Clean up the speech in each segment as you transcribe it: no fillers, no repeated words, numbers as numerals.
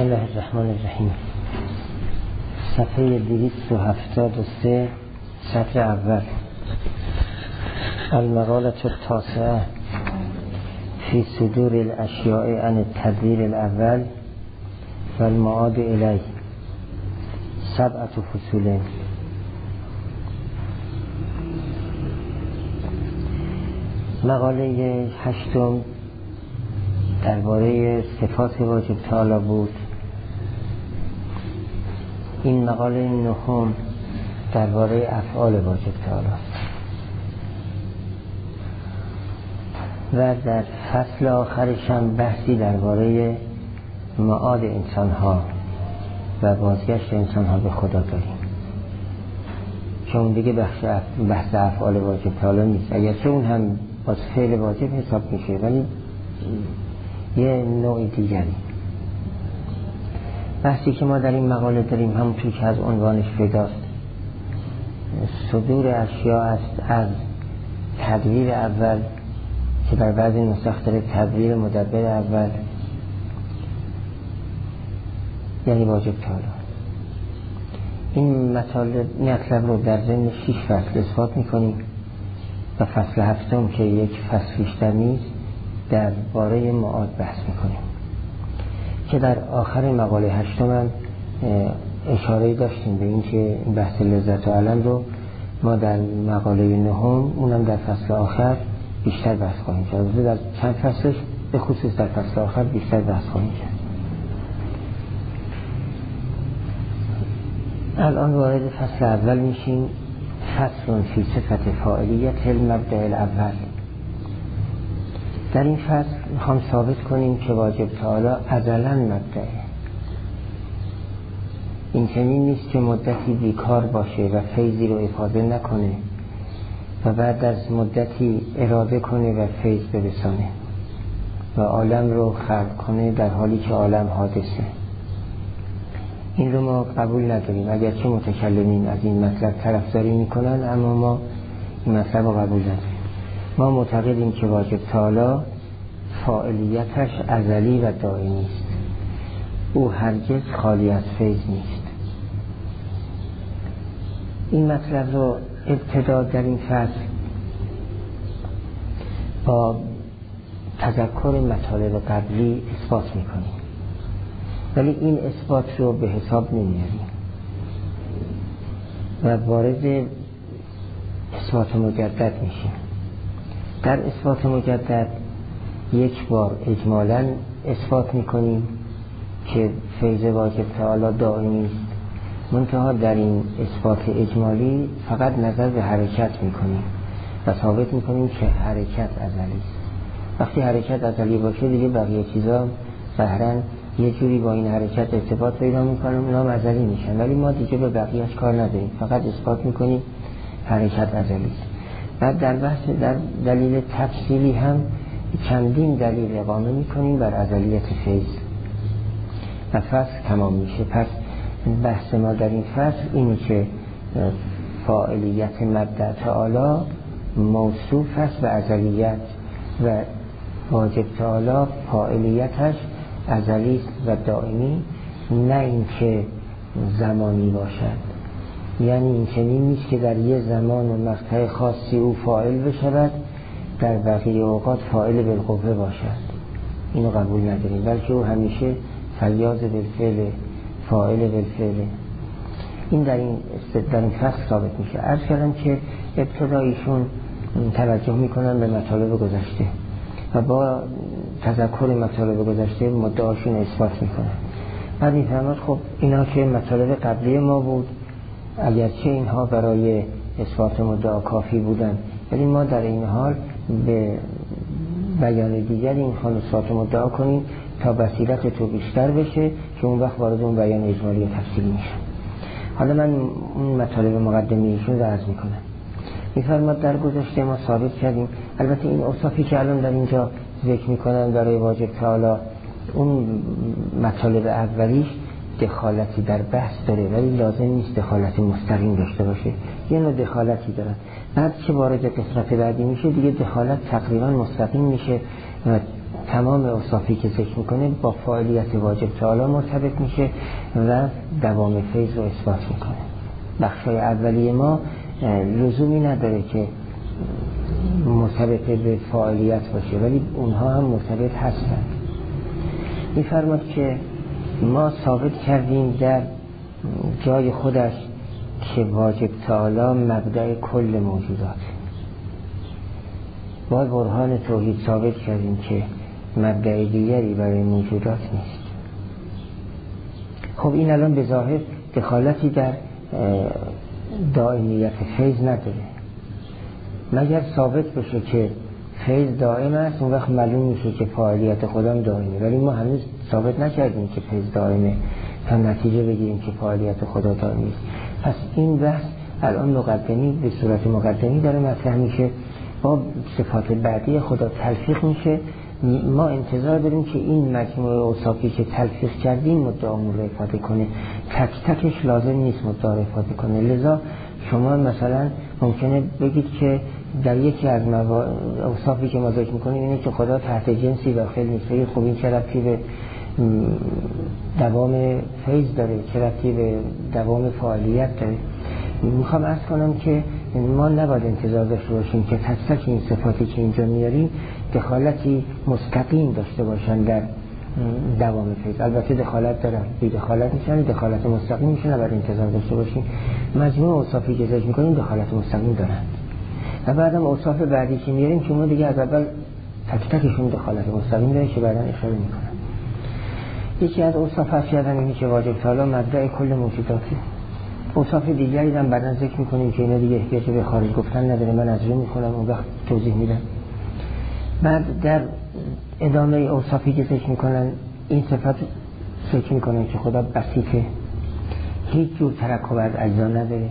الله الرحمن الرحیم. صفحه 273 سطر اول. المقالة التاسعة في صدور الاشیاء عن التدبیر الاول و المعاد الیه، 7 فصول. مقاله 8 درباره صفات واجب تعالی بود. این مقاله 9 درباره افعال واجب تعالی و در فصل آخرش هم بحثی درباره معاد انسان ها و بازگشت انسان ها به خدا داریم، چون دیگه بحث افعال واجب تعالی نیست، اگرچه اون هم باز فعل واجب حساب میشه ولی یه نوع دیگری. بحثی که ما در این مقاله داریم همونطور که از عنوانش پیداست، صدور اشیاء است از تدبیر اول که در بعضی نسخ داره تدبیر مدبر اول، یعنی واجب تعالی. این مطلب رو در ضمن 6 فصل اثبات میکنیم و فصل 7 که یک فصل بیشتر نیست درباره معاد بحث میکنیم که در آخر مقاله 8 هم اشاره داشتیم به این که این بحث لذت و علم رو ما در مقاله 9 اونم در فصل آخر بیشتر بحث خواهیم کرد. در چند فصلش به خصوص در فصل آخر بیشتر بحث خواهیم کرد. الان وارد فصل اول میشیم. فصل فی صفت فاعلیت المبدأ الاول. در این فصل میخوام ثابت کنیم که واجب تعالی ازلاً مبدأه. این چنین نیست که مدتی بیکار باشه و فیضی رو افاده نکنه و بعد از مدتی اراده کنه و فیض برسانه و عالم رو خلق کنه در حالی که عالم حادثه. این رو ما قبول نداریم، اگرچه متکلمین از این مطلب طرفداری میکنن اما ما این مطلب رو قبول نداریم. ما معتقدیم که واجب تعالی فاعلیتش ازلی و دائمی است، او هرگز خالی از فیض نیست. این مطلب رو ابتدا در این فصل با تذکر مطالب قبلی اثبات میکنیم، ولی این اثبات رو به حساب نمیاریم و وارد اثبات مجدد میشیم. در اثبات مجدد یک بار اجمالاً اثبات میکنیم که فیض واجب تعالی دائمی است، منتها در این اثبات اجمالی فقط نظر به حرکت میکنیم و ثابت میکنیم که حرکت ازلی است. وقتی حرکت ازلی باشه دیگه بقیه چیزا ظاهراً یه جوری با این حرکت ارتباط پیدا میکنن، اونا هم ازلی میشن، ولی ما دیگه به بقیه‌اش کار نداریم، فقط اثبات میکنیم حرکت ازلی است. بعد در بحث در دلیل تفصیلی هم چندین دلیل اقامه میکنیم بر ازلیت فیض و فصل تمام میشه. پس بحث ما در این فصل اینه که فاعلیت مبدأ تعالی موصوف است به ازلیت و واجب تعالی فاعلیتش ازلی و دائمی، نه اینکه زمانی باشد. یعنی این چنین نیست که در یه زمان و مقطع خاصی او فاعل بشود در بقیه اوقات فاعل بالقوه باشد، اینو قبول نداریم، بلکه او همیشه فیاض بالفعل، فاعل بالفعل. این در این فصل ثابت میشه. عرض کردم که ابتدایشون توجه میکنن به مطالب گذشته و با تذکر مطالب گذشته مدعاشون اثبات میکنن. بعد میفهمد خب اینا که مطالب قبلی ما بود، اگرچه اینها برای اثبات مدعا کافی بودن، ولی ما در این حال به بیان دیگر این خواهیم اثبات مدعا کنیم تا بصیرت تو بیشتر بشه که اون وقت وارد اون بیان اجمالی و تفصیلی میشه. حالا من اون مطالب مقدمی ایشون رو عرض میکنم. میفرماد در گذشته ما ثابت کردیم، البته این اوصافی که الان در اینجا ذکر میکنن برای واجب تعالی، اون مطالب اولیش دخالتی در بحث داره ولی لازم نیست دخالتی مستقیم داشته باشه، یه نوع دخالتی دارن. بعد که وارد قسمت بعدی میشه دیگه دخالت تقریبا مستقیم میشه و تمام اوصافی که ذکر میکنه با فاعلیت واجب تعالی مرتبط میشه و دوام فیض رو اثبات میکنه. بخشای اولیه ما لزومی نداره که مرتبط به فاعلیت باشه، ولی اونها هم مرتبط هستند. میفرماد که ما ثابت کردیم در جای خودش که واجب تعالی مبدأ کل موجودات. با برهان توحید ثابت کردیم که مبدأ دیگری برای موجودات نیست. خب این الان به ظاهر دخالتی در دائمیت فیض نداره، مگر ثابت بشه که فیض دائم است، اون وقت معلوم میشه که فعالیت خودم دائمه. ولی ما هنوز ثابت نکردیم که فیض دائمه تا نتیجه بگیریم که فعالیت خدا دائمی است. پس این بحث الان مقدمی به صورت مقدمی داره مطرح میشه، با صفات بعدی خدا تلفیق میشه. ما انتظار داریم که این مجموعه اوصافی که تلفیق کردیم مدعامون رو افاده کنه، تک تکش لازم نیست مدعا رو افاده کنه. لذا شما مثلا ممکنه بگید که در یکی از اوصافی که ما ذکر میکنیم اینه که خدا تحت جنسی داخل نیست. خب این چه ربطی به دوام فیض داره، چه ربطی به دوام فعالیت داره؟ میخوام عرض کنم که ما نباید انتظار داشته باشیم که تک تک این صفاتی که اینجا میاریم دخالتی مستقیم داشته باشن در دوام فیض. البته دخالت دارن، بی دخالت میشن، دخالت مستقیم میشن، نباید انتظار داشته باشیم. مجموع اوصافی که ذکر میکنیم دخالت مستقیم دارن و بعدم اوصاف بعدی که میاریم که ما دیگه از اول تک تکشون دخالت مستقیم داره که بعداً اشاره میکنم. یکی از اوصاف افیادن اینه که واجب تعالی مبدأ کل موجوداتی. اوصاف دیگری هم بعداً ذکر میکنیم که اینا دیگه احتیاج به خارج گفتن نداره، من از رو میکنم اون وقت توضیح میدم. بعد در ادامه اوصافی که ذکر میکنن این صفت ذکر میکنن که خدا بسیطه، هیچ جور ترکب از اجزا نداره،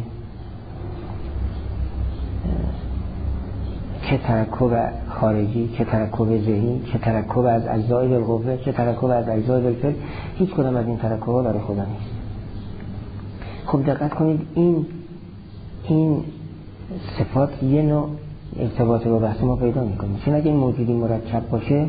چه ترکب خارجی، چه ترکب ذهنی، چه ترکب از اجزای بالقوه، چه ترکب از اجزای بالفعل، هیچ کدام از این ترکب‌ها برای خدا نیست. خب دقت کنید این صفات یه نوع ارتباط با بحث ما پیدا میکنه، چون اگه موجودی مرکب باشه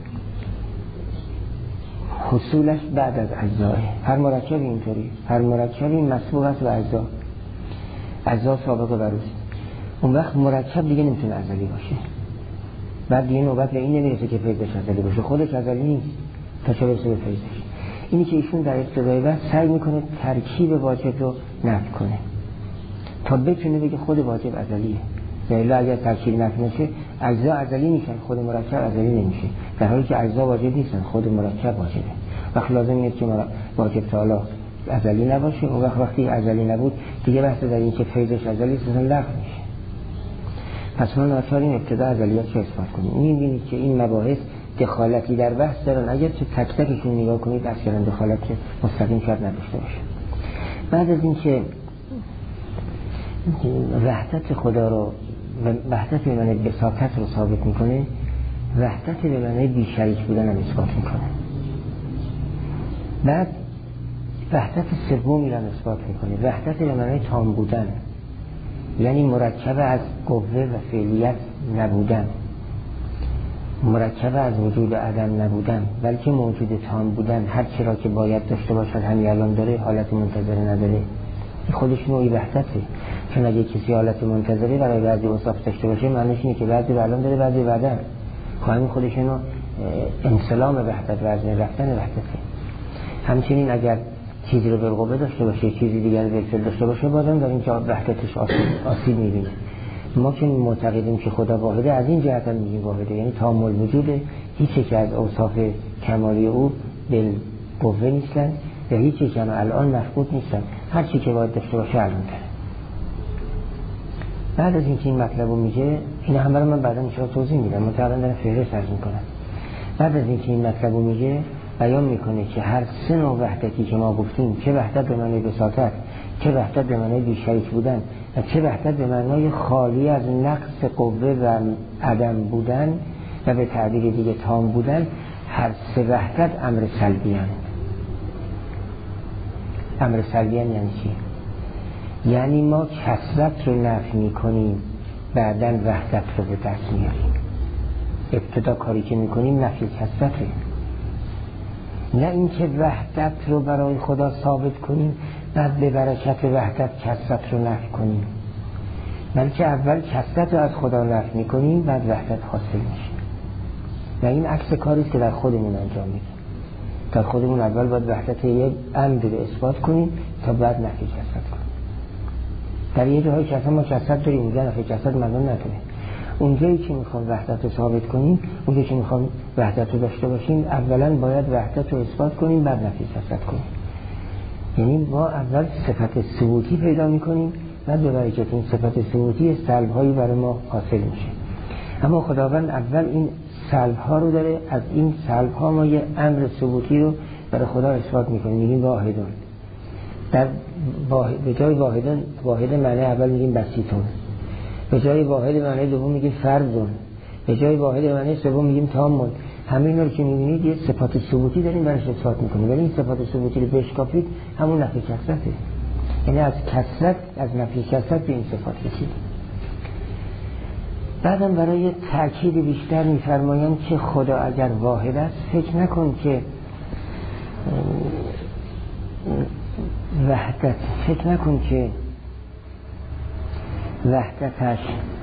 حصولش بعد از اجزاه. هر مرکبی اینطوری، هر مرکبی مسبوق است به اجزا سابقه بروست. اون وقت مرکب دیگه نمیتونه ازلی باشه، بعد دیگه نوبت به این نمیرسه که فیضش ازلی باشه، خودش ازلی نیست تا چه برسه به فیضش. اینی که ایشون در ابتدای بحث سعی میکنه ترکیب واجب رو نفی کنه تا بتونه بگه خود واجب ازلیه. یعنی اگر ترکیب نفی نشه اجزا ازلی میشن، خود مرکب ازلی نمیشه، در حالی که اجزا واجب نیستن، خود مرکب واجبه. وقت لازم نیست که واجب تعالی ازلی نباشه، اون وقتی ازلی نبود دیگه بحث در این که فیضش ازلی است لغو میشه. پس ما ناچاریم ابتدا ازلیت رو اثبات کنیم. می‌بینید که این مباحث دخالتی در بحث دارن، اگر تو تک تکشون نگاه کنید اصلا دخالت مستقیم شاید نداشته باشه. بعد از این که وحدت خدا رو وحدت به معنی بساطت رو ثابت میکنه، وحدت به معنی بی‌شریک بودن هم اثبات میکنه. بعد وحدت سومی رو اثبات میکنه، وحدت به معنی تام بودن، یعنی مرکب از قوه و فعلیت نبودن، مرکب از وجود عدم نبودن، بلکه موجود تام بودن. هر چی را که باید داشته باشد همین الان داره، حالت منتظره نداره. این خودش نوعی وحدته، چون اگه کسی حالت منتظره برای بعضی اوصاف داشته باشه معنیش اینه که بعضی الان داره بعضی بعدا. همین خودش اینو انسلام وحدت و از رفتن وحدته. همچنین اگر چیزی رو بالقوه داشته باشه چیزی دیگر بالفعل داشته باشه بازم در اینجا وحدتش آسیب می‌بینه. ما که معتقدیم که خدا واحده، از این جهت هم میگیم واحده، یعنی تام الوجوده، هیچ یک از اوصاف کمالی او بالقوه نیستن و هیچ یک هم الان مفقود نیستن، هر چی که باید داشته باشه الان داره. بعد از اینکه این مطلب رو میگه، این همه رو من بعدا انشاءالله توضیح میدم، من الان دارم فهرست عرض میکنم. بعد از اینکه این مطلب رو میگه بیان میکنه که هر سه نوع وحدتی که ما گفتیم، چه وحدت به معنی بساطت، چه وحدت به معنی بی‌شریک بودن و چه وحدت به معنی خالی از نقص قوه و عدم بودن و به تعبیر دیگه تام بودن، هر سه وحدت امر سلبی هستند. امر سلبی یعنی چی؟ یعنی ما کثرت رو نفی میکنیم بعدن وحدت رو به دست میاریم. ابتدا کاری که میکنیم نفی کثرته، نه اینکه وحدت رو برای خدا ثابت کنیم بعد به برکت وحدت کثرت رو نفی کنیم، بلکه اول کثرت رو از خدا نفی میکنیم بعد وحدت حاصل میشه. و این عکس کاری است که در خودمون انجام میدیم. در خودمون اول باید وحدت یک امر رو اثبات کنیم تا بعد نفی کثرت کنیم. در یه جاهای که اصلا ما کثرت داریم اونجا نفی کثرت معنی نداره. اونجایی که میخوام وحدت رو ثابت کنیم، اونجایی که میخوام وحدت رو داشته باشیم، اولا باید وحدت رو اثبات کنیم بعد نفی کثرت کنیم. یعنی ما اول صفت ثبوتی پیدا میکنیم بعد به برکت این صفت ثبوتی سلب‌هایی برای ما حاصل میشه. اما خداوند اول این سلب‌ها رو داره، از این سلب‌ها ما یه امر ثبوتی رو برای خدا اثبات میکنیم، میگیم واحدون. به جای واحد معنی اول میگیم بسیطون، به جای واحد معنی دوم میگیم فردون، به جای واحد معنی سوم میگیم تامون. همه اینا رو که میبینید یه صفات ثبوتی داریم برایش اثبات میکنیم، ولی این صفات ثبوتی رو بشکافید همون نفی کثرته. یعنی از کثرت، از نفی کثرت به این صفات رسید. بعدم برای تأکید بیشتر میفرمایند که خدا اگر واحد است فکر نکن که وحدتش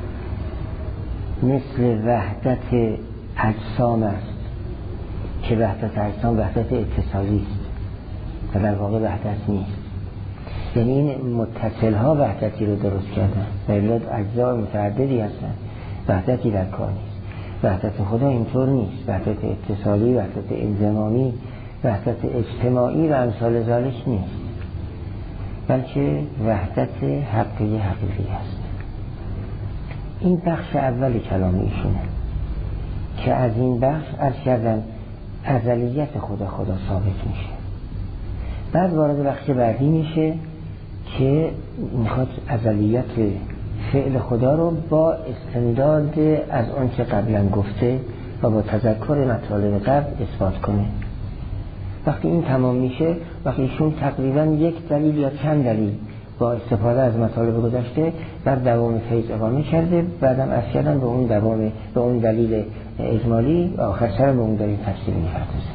مثل وحدت اجسام است که وحدت اجسام وحدت اتصالی است و در واقع وحدت نیست. یعنی این متصل ها وحدتی رو درست کردن و اولاد اجزا متعددی هستن، وحدتی در کار نیست. وحدت خدا اینطور نیست، وحدت اتصالی، وحدت انضمامی، وحدت اجتماعی و امثال ذالک نیست، بلکه وحدت حقیقی است. این بخش اول کلام ایشونه که از این بخش عرض کردن ازلیت خدا ثابت میشه. بعد وارد بخش بعدی میشه که میخواد ازلیت فعل خدا رو با استمداد از اون که قبلا گفته و با تذکر مطالب قبل اثبات کنه. وقتی این تمام میشه، وقتی ایشون تقریبا یک دلیل یا چند دلیل با استفاده از مطالب گذشته بر دوام فیض اقامه کرده، بعدم از کردن به اون دلیل اجمالی و آخر سر به اون دلیل تفصیلی می‌پردازه.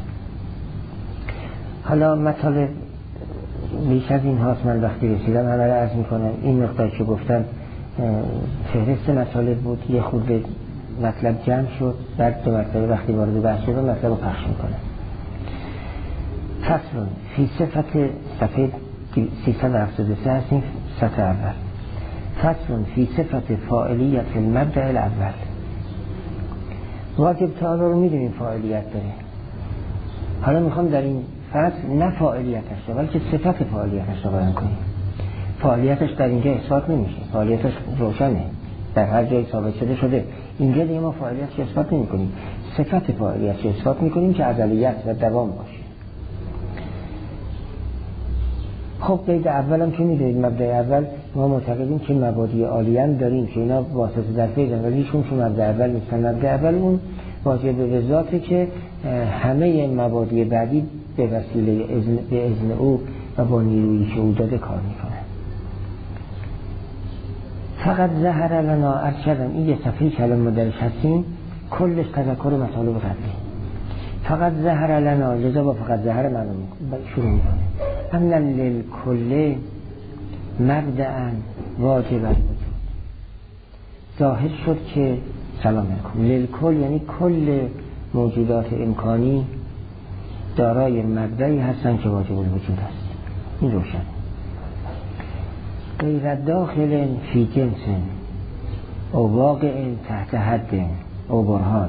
حالا مطالب بیش از این هاست، من وقتی رسیدم همه را عرض میکنم. این مقدار که گفتم فهرست مطالب بود، یه خورده مطلب جمع شد، بعد دو مرتبه وقتی وارد بحث شدم مطلب رو پخش میکنم. فصل فی صفت صفحه 373 هستیم، سطح اول. فصل فی صفت فاعلیت المبدأ الاول. واجب تعالی رو میدونیم فاعلیت داره، حالا میخوام در این فصل نه فاعلیتش رو بلکه صفت فاعلیتش رو بیان کنیم. فاعلیتش در اینجا اثبات نمیشه، فاعلیتش روشنه، در هر جای ثابت شده. اینجا دیگه ما فاعلیتش اثبات نمی کنیم، صفت فاعلیتش اثبات میکنیم که ازلیت و دوام باشه. خب قید اولم که میدونید مبدأ اول ما معتقدیم که مبادی عالیه هم داریم که اینا واسطه در فیض ولی ایشون چون مبدأ اول نیستن. مبدأ اول اون واجب به ذاته که همه مبادی بعدی به وسیله به اذن او و با نیرویی که او داده کار میکنه. فقط ظهر لنا عرض کردم این یه صفحه کلام درش هستیم، کلش تذکر مطالب قبلی. فقط ظهر لنا، لذا با فقط ظهر معلوم شروع میکنه. اما للکل مبدأ واجب الوجود. ظاهر شد که سلام علیکم، للکل یعنی کل موجودات امکانی دارای مبدأی هستن که واجب الوجود است. این روشن. غیر داخل فی جنس او واقع تحت حد او برهان.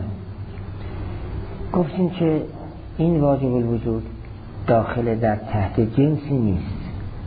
گفتیم که این واجب الوجود داخل در تحت جنسی نیست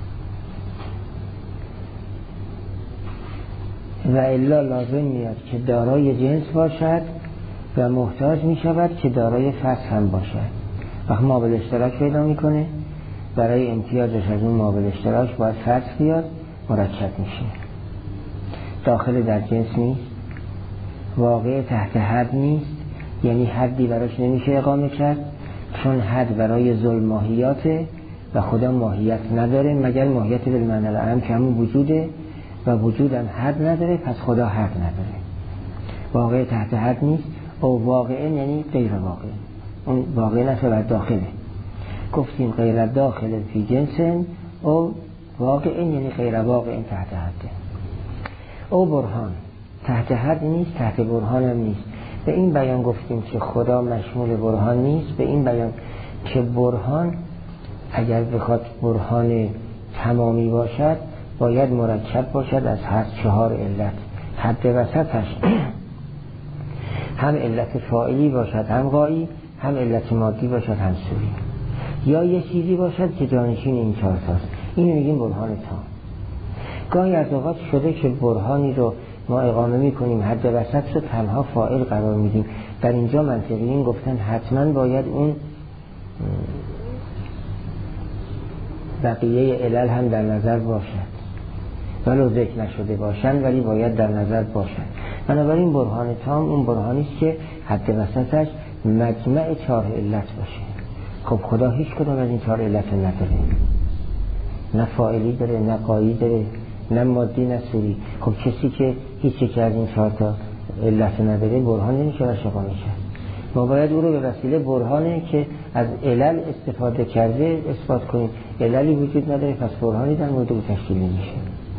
و الا لازم میاد که دارای جنس باشد و محتاج می شود که دارای فصل هم باشد. وقت مابل اشتراک پیدا میکنه، برای امتیازش از اون مابل اشتراک باید فصل بیاد، مرکب میشه. داخل در جنس نیست، واقع تحت حد نیست، یعنی حدی براش نمیشه اقامه کرد، چون حد برای ذل ماهیاته و خدا ماهیت نداره مگر ماهیت بالمعنی العام که همون وجوده و وجودم حد نداره، پس خدا حد نداره. واقع تحت حد نیست، او واقع یعنی غیر واقع، اون واقع نشه و داخله. گفتیم غیر داخل فی جنس او واقع یعنی غیر واقع تحت حده. او برهان تحت حد نیست، تحت برهان هم نیست. به این بیان گفتیم که خدا مشمول برهان نیست، به این بیان که برهان اگر بخواد برهان تمامی باشد باید مرکب باشد از هر 4 علت. حد وسطش هم علت فاعلی باشد، هم غایی، هم علت مادی باشد، هم صوری، یا یه چیزی باشد که جانشین این 4 تاست. اینو میگیم برهان تام. گاهی از اوقات شده که برهانی رو ما اقامه میکنیم حد وسط رو تنها فاعل قرار میدیم. در اینجا منطقیین گفتن حتما باید اون بقیه علل هم در نظر باشد، ولو ذکر نشده باشن ولی باید در نظر باشن. بنابراین برهان تام اون برهانی است که حد وسطش مجمع 4 علت باشه. خب خدا هیچ کدام از این 4 علت نداره، نه فاعلی داره، نه غایی داره، نه مادی، نه صوری. خب کسی که هیچ یک از این 4 تا علت نداره برهان نمیشه و شفا میشه. ما باید او رو به وسیله برهانه که از علل استفاده کرده اثبات کنیم. عللی وجود نداره پس برهانی در مورد او تشکیل نمیشه.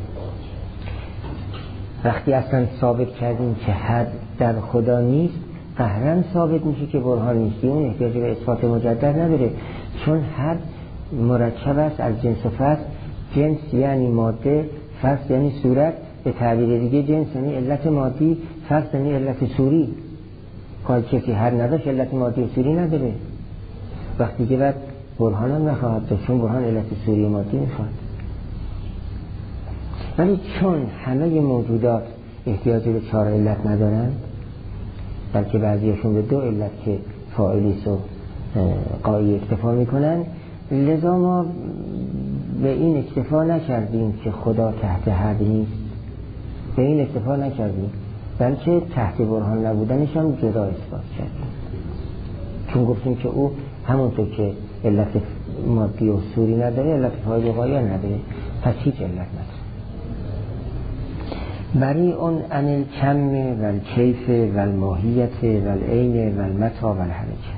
وقتی اصلا ثابت کردیم که حد در خدا نیست، قهرن ثابت میشه که برهان نیست. اون احتیاج به اثبات مجدد نداره، چون حد مرکب است از جنس و فصل. جنس یعنی ماده، فصل یعنی صورت. به تعبیر دیگه جنس یعنی علت مادی، فصل یعنی علت صوری. که کسی حد نداشت علت مادی و صوری نداره، وقتی که بعد برهان هم نخواهد داشت، چون برهان علت صوری و مادی میخواد. ولی چون همه موجودات احتیاج به 4 علت ندارن، بلکه بعضیشون به 2 علت که فاعلیس و غایی اکتفا میکنن، لذا ما به این اکتفا نکردیم که خدا تحت حد نیست، به این اکتفا نکردیم، بلکه تحت برهان نبودنش هم جدا اثبات کردیم. چون گفتیم که او همونطور که علت مادی و صوری نداره علت فاعلی و غایی نداره، پس هیچ علت نداره. بری اون عن الکم و الکیف و الماهیت و العین و المتا و الحرکه.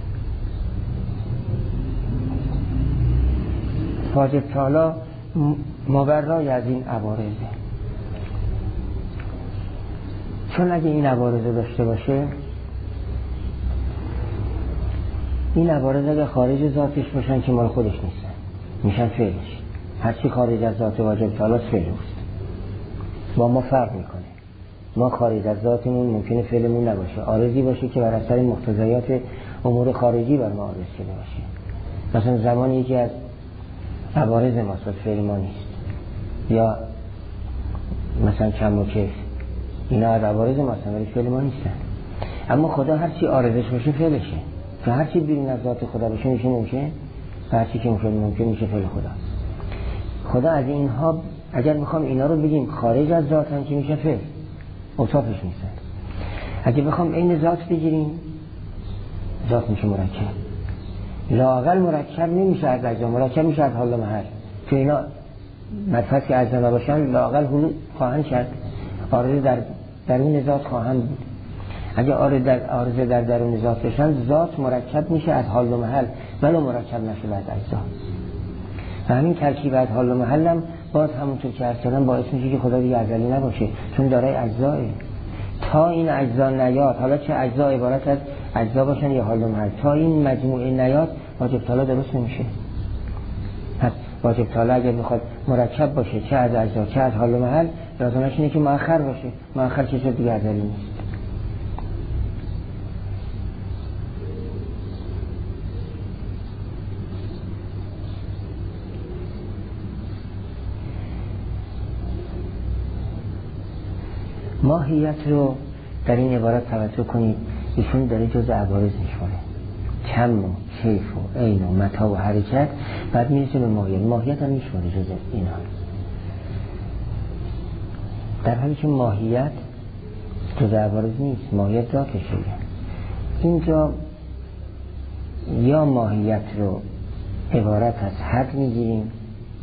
واجب تعالی مبرای از این عوارضه، چون اگه این عوارض داشته باشه، این عوارض اگه خارج ذاتش باشن که مال خودش نیستن، میشن فعلش. هرچی خارج از ذات واجب تعالی فعل است، با ما فرق میکنه. ما خارج از ذاتمون ممکنه فعلمون نباشه، عارضی باشه که بر اثر مقتضیات امور خارجی بر ما عارض شده باشه. مثلا زمانی یکی از عوارض ما فعل ما نیست، یا مثلا کم و کیف، اینا از عوارض ما هستن ولی فعل ما نیستن. اما خدا هرچی عارضش باشه فعلشه، که هرچی بیرون از ذات خدا باشه میشه ممکن، و هرچی که ممکن میشه فعل خدا. خدا از اینها اگر میخوام اینا رو بگیم خارج از ذات هم که میشه فعل، اوصافش نیستن. اگه بخوام عین ذات بگیریم، ذات میشه مرکب. لااقل مرکب نمیشه از اجزا، مرکب میشه از حال و محل. که اینا مدفت که اجزا نباشن لااقل حلول خواهند شد، عارضه در درون ذات خواهند بود. اگه عارضه در درون ذات بشن، ذات مرکب میشه از حال و محل، ولو مرکب نشه از اجزا. و همین ترکیب از حال و محل هم باز همونطور که عرض کردم باعث میشه که خدا دیگه ازلی نباشه، چون دارای اجزاه. تا این اجزا نیاد، حالا چه اجزا عبارت از اجزا باشن یا حال و محل، تا این مجموعه نیاد واجب تعالی درست نمیشه. پس واجب تعالی اگر بخواد مرکب باشه، چه از اجزا چه از حال و محل، لازمش اینه که مؤخر باشه. مؤخر چیز دیگه ازلی نیست. ماهیت رو در این عبارت توجه کنید، ایشون داره جز عوارض میشونه، کم و کیف و عین و متا و حرکت، بعد میرسه به ماهیت. ماهیت هم میشونه جز اینا، در حالی که ماهیت جز عوارض نیست، ماهیت ذاتشه. اینجا یا ماهیت رو عبارت از حد میگیریم،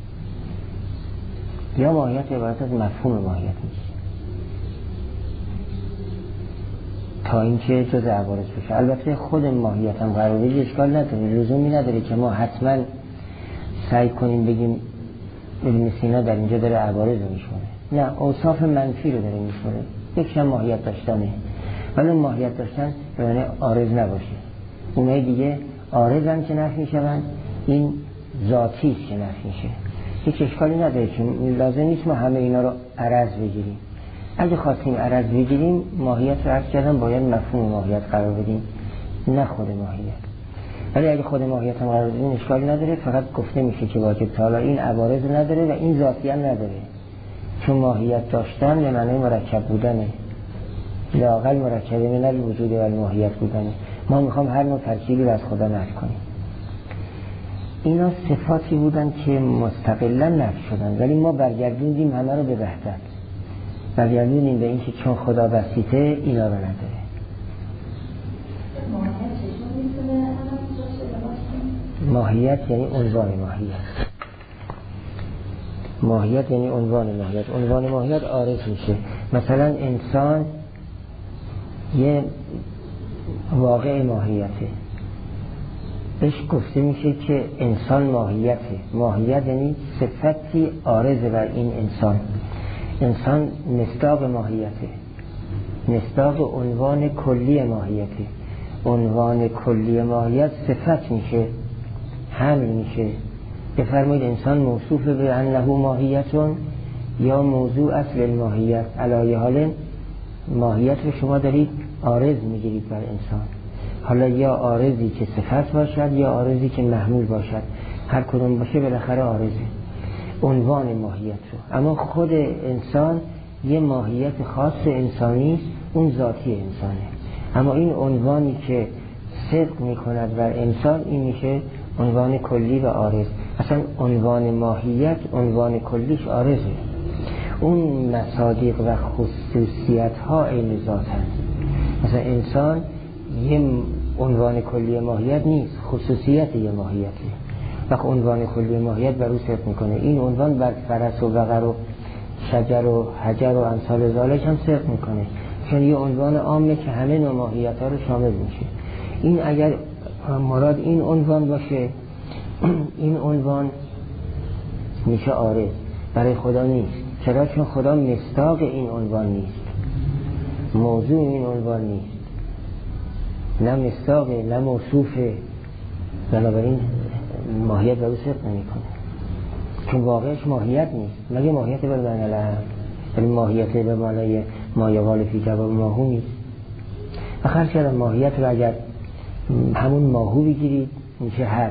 یا ماهیت عبارت از مفهوم ماهیت میگیریم. تا اینکه جز عوارض بشه. البته خود ماهیت هم قرار بگیره اشکال نداره، لزومی نداره که ما حتما سعی کنیم بگیم ابن سینا در اینجا داره عوارض رو میشونه. نه، اوصاف منفی رو داره میشونه. یکشم ماهیت داشتنه، ولی ماهیت داشتن یعنی عارض نباشه. اونای دیگه عارضن که نفی میشون، این ذاتی است که نفی میشه. هیچ اشکالی نداره، چون لازم نیست ما همه اینا رو عرض بگیریم. اگه خواستیم عرض بگیریم ماهیت رو عرض کردن باید مفهوم ماهیت قرار بدیم، نه خود ماهیت. ولی اگه خود ماهیت هم قرار بدیم اشکالی نداره، فقط گفته میشه که واجب تعالی این عوارض نداره و این ذاتی هم نداره، چون ماهیت داشتن به معنی مرکب بودنه، لااقل مرکبه من الوجود و الماهیت بودنه. ما میخوام هر نوع ترکیبی رو از خدا نفی کنیم. اینا صفاتی بودن که مستقلا نفی شدن، ولی ما برگردوندیم همه رو به وحدت، برگردوندیم به این که چون خدا بسیطه اینا رو نداره. ماهیت یعنی عنوان ماهیت. ماهیت یعنی عنوان ماهیت. عنوان ماهیت عارض میشه. مثلا انسان یه واقع ماهیته، بهش گفته میشه که انسان ماهیته. ماهیت یعنی صفتی عارض بر این انسان. انسان مصداق ماهیته، مصداق عنوان کلی ماهیته. عنوان کلی ماهیت صفت میشه، حمل میشه. بفرمایید انسان موصوف به انه ماهیتون یا موضوع اصل الماهیت. علایه حال ماهیت رو شما دارید عارض میگیرید بر انسان، حالا یا عارضی که صفت باشد یا عارضی که محمول باشد، هر کدوم باشه بالاخره عارضه. عنوان ماهیت رو، اما خود انسان یه ماهیت خاص انسانی است، اون ذاتی انسانه. اما این عنوانی که صدق میکند بر انسان این میشه عنوان کلی و عارض. اصلا عنوان ماهیت عنوان کلیش عارضه. اون مصادیق و خصوصیت ها عین ذات هست. مثلا انسان یه عنوان کلی ماهیت نیست، خصوصیت یه ماهیته. وقت عنوان کلی ماهیت بر او صدق میکنه. این عنوان بر فرس و بقر و شجر و حجر و امثال ذالک هم صدق میکنه، چون یه عنوان عامه که همه نوع ماهیت ها رو شامل میشه. این اگر مراد این عنوان باشه، این عنوان میشه عارض، برای خدا نیست. چرا؟ چون خدا مصداق این عنوان نیست، موضوع این عنوان نیست، نه مصداقه نه موصوفه، بنابراین ماهیت برای صدق نمیکنه، چون واقعش ماهیت نیست. مگه ماهیت به معنی العام، ولی ماهیت به معنی ما یقال فی جواب ماهو نیست. و خرچه ماهیت رو اگر همون ماهو بگیرید میشه حد.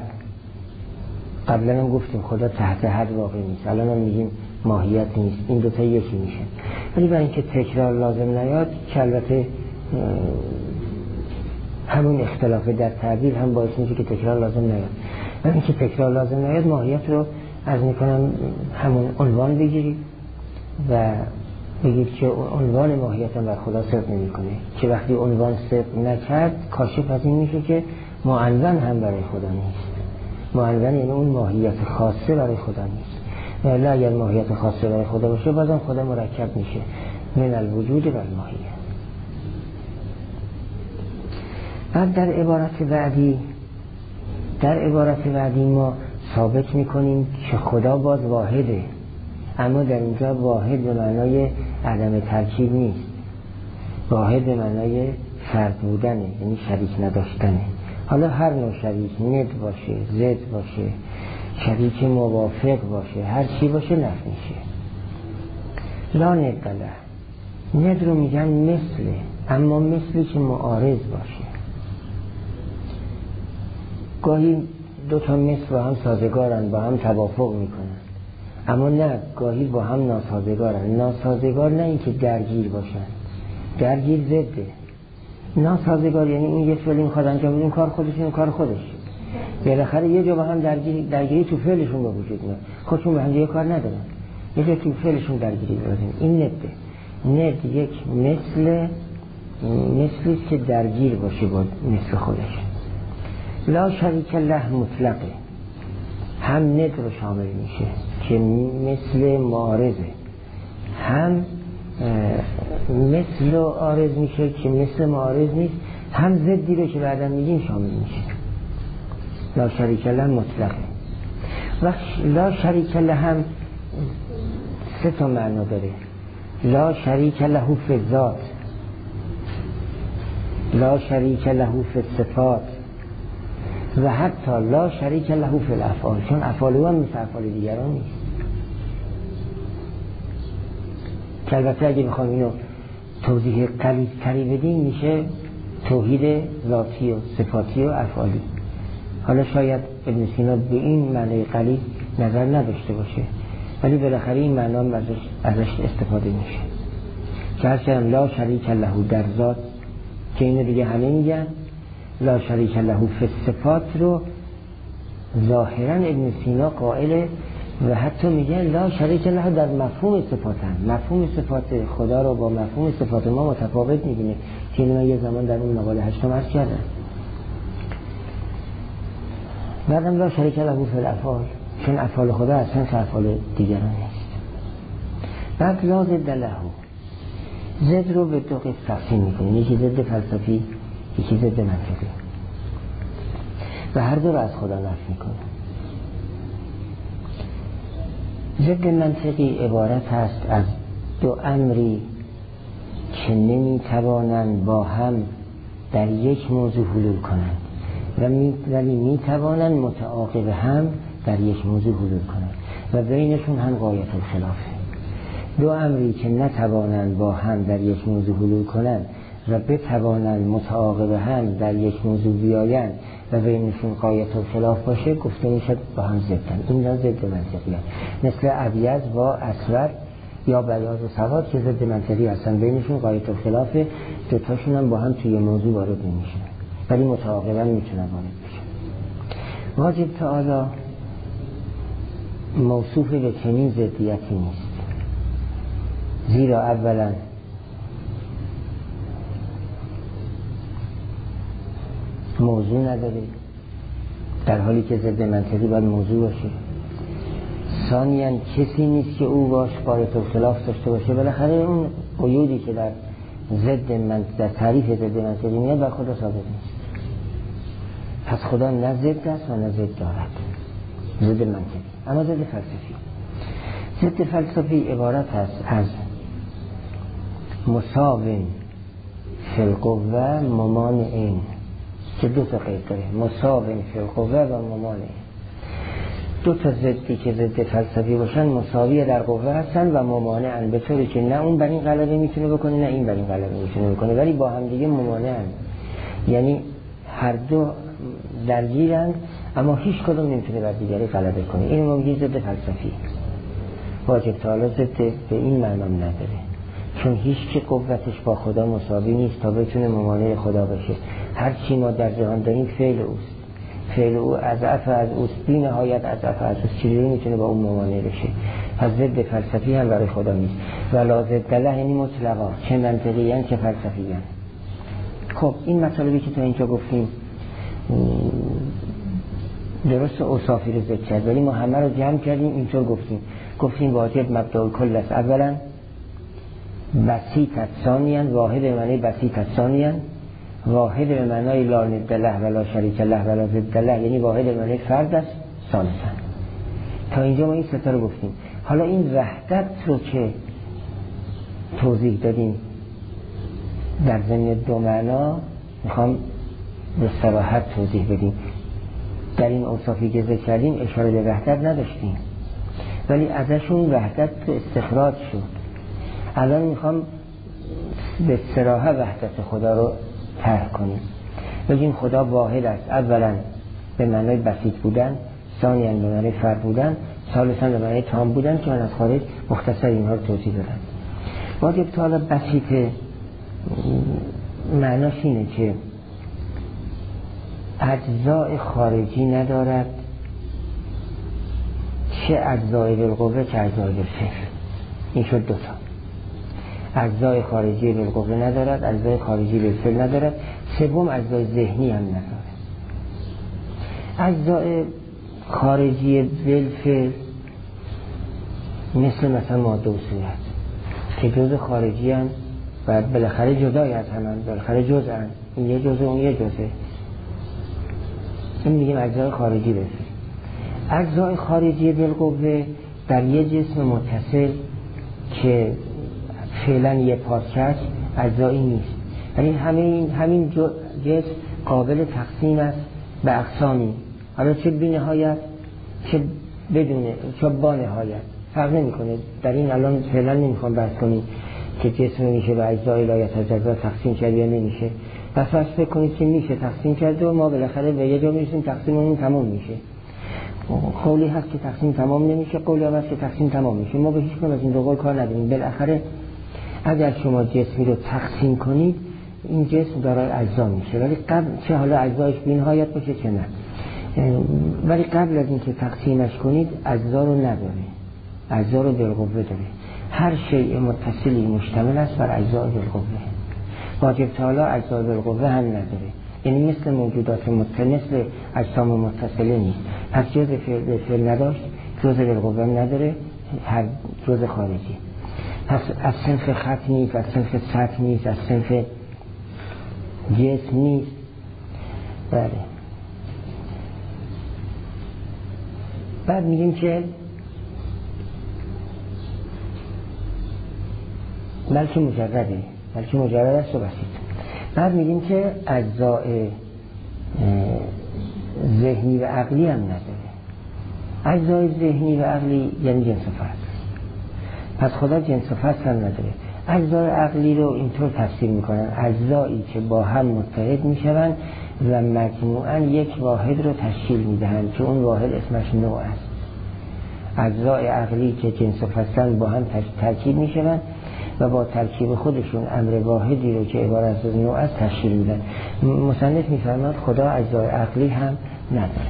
قبلا هم گفتیم خدا تحت حد واقع نیست، الان هم میگیم ماهیت نیست، این دوتا یکی میشه. ولی برای اینکه تکرار لازم نیاد، که البته همون اختلاف در تعبیر هم باعث میشه که تکرار لازم نیاد، برای اینکه تکرار لازم نیاد ماهیت رو از میکنم همون عنوان بگیرید و بگید که عنوان ماهیت هم بر خدا صدق نمی کنه، که وقتی عنوان صدق نکرد کاشف از این میشه که معنون هم برای خدا نیست. معنون یعنی اون ماهیت خاصه برای خدا نیست. ولی اگر ماهیت خاصه برای خدا باشه بازم خدا مرکب میشه من الوجود و الماهیت. بعد در عبارت بعدی ما ثابت میکنیم که خدا باز واحده، اما در اینجا واحد به معنای عدم ترکیب نیست، واحد به معنای فرد بودنه، یعنی شریک نداشتنه. حالا هر نوع شریک، ند باشه، ضد باشه، شریک موافق باشه، هر چی باشه نفی میشه. لا ند له، ند رو میگن مثله، اما مثلی که معارض باشه. گاهی دو تا مثل با هم سازگارن، با هم توافق میکنن، اما نه، گاهی با هم ناسازگارن. ناسازگار نه اینکه درگیر باشن، درگیر ضده. ناسازگار یعنی این یه فعلی میخواد انجام بده، این کار خودش، این کار خودش، بالاخره یه جا با هم درگیری تو فعلشون به وجود میاد، خودشون به هم دیگه کار ندارن، یه جا تو فعلشون درگیری دارن. این نده. ند یک مثلی که درگیر باشه با مثل خودش. لا شریک له مطلقه، هم ند رو شامل میشه که مثل معارضه، هم مثل رو عارض میشه که مثل معارض نیست، هم ضدی رو که بعدا میگیم شامل میشه. لا شریک له مطلقه و لا شریک له هم 3 تا معنا داره. لا شریک له فی الذات، لا شریک له فی الصفات و حتی لا شریک له فی الافعال، چون افعال او هم مثل افعال دیگران نیست. که البته اگه بخوام اینو توضیح قلیظ‌تری بدیم میشه توحید ذاتی و صفاتی و افعالی. حالا شاید ابن سینا به این معنی قلیظ نظر نداشته باشه، ولی بالاخره این معنا ازش استفاده میشه که هرچند لا شریک له در ذات، که اینو دیگه همه میگن، لا شریک له فی الصفات رو ظاهرا ابن سینا قائله و حتی میگه لا شریک له در مفهوم صفات هم. مفهوم صفات خدا رو با مفهوم صفات ما متفاوت میبینه که اینو من یه زمان در اون مقاله 8 عرض کردم. بعدم لا شریک له فی الافعال، چون افعال خدا اصلا که افعال دیگران نیست. بعد لا ضد له، ضد رو به 2 قسم تقسیم میکنه، یکی ضد فلسفی، یکی ضد منطقی و هر دو رو از خدا نفی میکنه. ضد منطقی عبارت هست از 2 امری که نمیتوانند با هم در یک موضوع حلول کنند ولی میتوانند متعاقب هم در یک موضوع حلول کنند و بینشون هم غایت الخلافه. 2 امری که نتوانند با هم در یک موضوع حلول کنند و بتوانند متعاقب هم در یک موضوع بیایند و بینشون غایت الخلاف باشه، گفته میشد با هم ضدن. این را ضد منطقی هست، مثل ابیض با اسود یا بیاض و سواد که ضد منطقی هستن، بینشون غایت الخلاف، 2 تاشون هم با هم توی موضوع وارد نمیشن ولی متعاقبا میتونن وارد بشن. واجب تعالی موصوف به چنین ضدیتی نیست، زیرا اولا موضوع نداره، در حالی که ضد منطقی باید موضوع باشه. ثانیاً کسی نیست که او باش غایت الخلاف داشته باشه. بالاخره اون قیودی که در در تعریف ضد منطقی میاد بر خدا ثابت نیست. پس خدا نه ضد است و نه ضد دارد، ضد منطقی. اما ضد فلسفی، ضد فلسفی عبارت است از مساو فی القوه ممانع، که 2 تا قید داره، مساو فی القوه و ممانع. 2 تا ضدی که ضد فلسفی باشن مساوی در قوه هستن و ممانعن، به طوری که نه اون بر این غلبه میتونه بکنه نه این بر این غلبه میتونه بکنه، ولی با هم دیگه ممانعن، یعنی هر دو درگیرند اما هیچ کدوم نمیتونه بر دیگری غلبه کنه. این ما میگیم ضد فلسفی. واجب تعالی ضد به این معنا نداره، چون هیچ که قوتش با خدا مساوی نیست تا بتونه ممانع خدا باشه. هر چی ما در جهان داریم فعل اوست، فعل او اضعف از اوست، بی نهایت اضعف از اوست، چجوری میتونه با اون ممانع بشه؟ پس ضد فلسفی هم برای خدا نیست. ولا ضد له یعنی مطلقا، چه منطقی هن چه فلسفی هن. خب این مطالبی که تا اینجا گفتیم درست اوصافی رو ذکر کرد، ولی ما همه رو جمع کردیم اینطور گفتیم واجب مبدأ کل است. اولا بسیط ثانیاً، واحد به معنی بسیط ثانیاً، واحد به معنی لا ند له ولا شریک له ولا ضد له یعنی واحد به معنی فرد است ثالثاً. تا اینجا ما این 3 تا رو گفتیم. حالا این وحدت رو که توضیح دادیم در ضمن 2 معنا میخوام به صراحت توضیح بدیم. در این اوصافی که ذکر کردیم اشاره به وحدت نداشتیم، ولی ازشون وحدت استخراج شد. الان میخوام به صراحت وحدت خدا رو طرح کنیم. بگیم خدا واحد است، اولا به معنای بسیط بودن، ثانیاً به معنای فرد بودن، ثالثاً به معنای تام بودن که من از خارج مختصر اینها رو توضیح دادم. واجب تعالی بسیط معناش اینه که اجزاء خارجی ندارد، چه اجزای بالقوه چه اجزای بالفعل. این شد 2 تا. اجزای خارجی بالقوه ندارد، اجزای خارجی بالفعل ندارد، سوم اجزای ذهنی هم ندارد. اجزای خارجی بالفعل مثل مثلا ماده و صورت، که جزء خارجی هستند و بالاخره جدای از هم، بالاخره جزء هستند، این یه جزء اون یه جزء. این میگیم اجزای خارجی بسید. اجزای خارجی بالقوه در یه جسم متصل که فعلا یه پارچه اجزایی نیست، یعنی همین جسم قابل تقسیم است به اقسامی، حالا چه بی نهایت چه بدونه چه با نهایت فرق نمیکنه. در این الان فعلا نمیخوام بحث کنیم که جسم میشه به اجزای لا یتجزا تقسیم کرد یا نمیشه. پس فکر کنید که میشه تقسیم کرد و ما بالاخره به یه جا میرسیم تقسیممون تمام میشه. قولی هست که تقسیم تمام نمیشه، قولی هست که تقسیم تمام میشه. ما به هیچ کنم از این دو قول کار نداریم. بالاخره اگر شما جسمی رو تقسیم کنید این جسم دارای اجزا میشه، ولی قبل چه حالا اجزایش بی‌نهایت باشه چه نه، ولی قبل از اینکه تقسیمش کنید اجزا رو نداره، اجزا رو بالقوه داره. هر شیء متصلی مشتمل است بر اجزای بالقوه. واجب تعالی اجزای بالقوه هم نداره، یعنی مثل موجودات مثل اجسام متصله نیست. پس جزء فعل نداشت، جزء بالقوه نداره، هر جزء خارجی. پس از صنف خط نیست، از صنف سطح نیست، از صنف جسم نیست. بله. بعد میگیم که بلکه مجرد است و بسیط. بعد میگیم که اجزای ذهنی و عقلی هم نداره. اجزای ذهنی و عقلی یعنی جنس و فصل. پس خدا جنس و فصل هم نداره. اجزای عقلی رو اینطور تفسیر میکنن: اجزایی که با هم متحد میشوند و مجموعاً یک واحد رو تشکیل میدهند که اون واحد اسمش نوع است. اجزای عقلی که جنس و فصل با هم ترکیب میشوند و با ترکیب خودشون امر واحدی رو که عبارت از نوع است تشکیل میدن. مصنف میفرماد خدا اجزای عقلی هم نداره.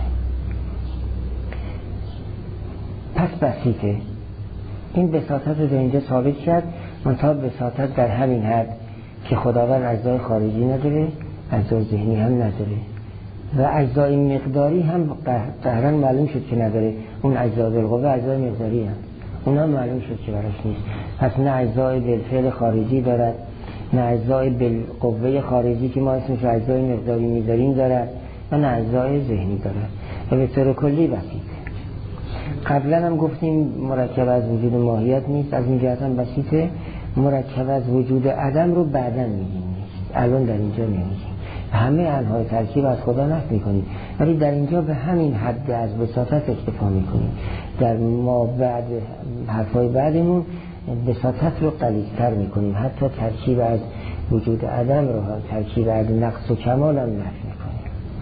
پس بسیطه. این بساطت رو در اینجا ثابت کرد، منتها بساطت در همین حد که خداوند اجزای خارجی نداره، اجزای ذهنی هم نداره و اجزای مقداری هم قهرن معلوم شد که نداره. اون اجزای بالقوه اجزای مقداری هم اونا معلوم شد که براش نیست. پس نه اجزای بالفعل خارجی دارد، نه اجزای بالقوه خارجی که ما اسمش اجزای مقداری میذاریم دارد، و نه اجزای ذهنی دارد. و به طور کلی بسیطه. قبلا هم گفتیم مرکب از وجود ماهیت نیست، از این جهت هم بسیطه. مرکب از وجود عدم رو بعداً میگیم نیست، الان در اینجا نمیگیم. همه انواع ترکیب از خدا نفی میکنیم، ولی در اینجا به همین حد از بساطت اکتفا میکنیم. در ما بعد حرفای بعدمون بساطت رو قلیل‌تر میکنیم، حتی ترکیب از وجود عدم رو ترکیب از نقص و کمال هم نفی میکنیم.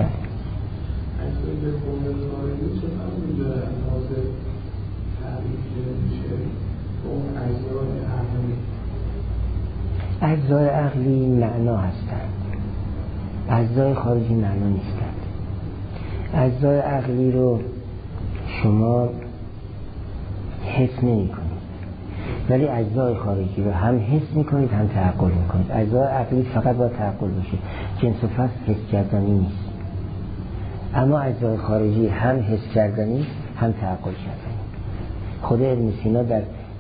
اجزای عقلی معنا هستند، اجزای خارجی معنا نیستند. اجزای عقلی رو شما حس نمی کنید، ولی اجزای خارجی رو هم حس میکنید هم تعقل میکنید. اجزای عقلی فقط با تعقل باشه، جنس و فصل حس کردنی نیست، اما اجزای خارجی هم حس کردنی هم تعقل کردنی. خود ابن سینا در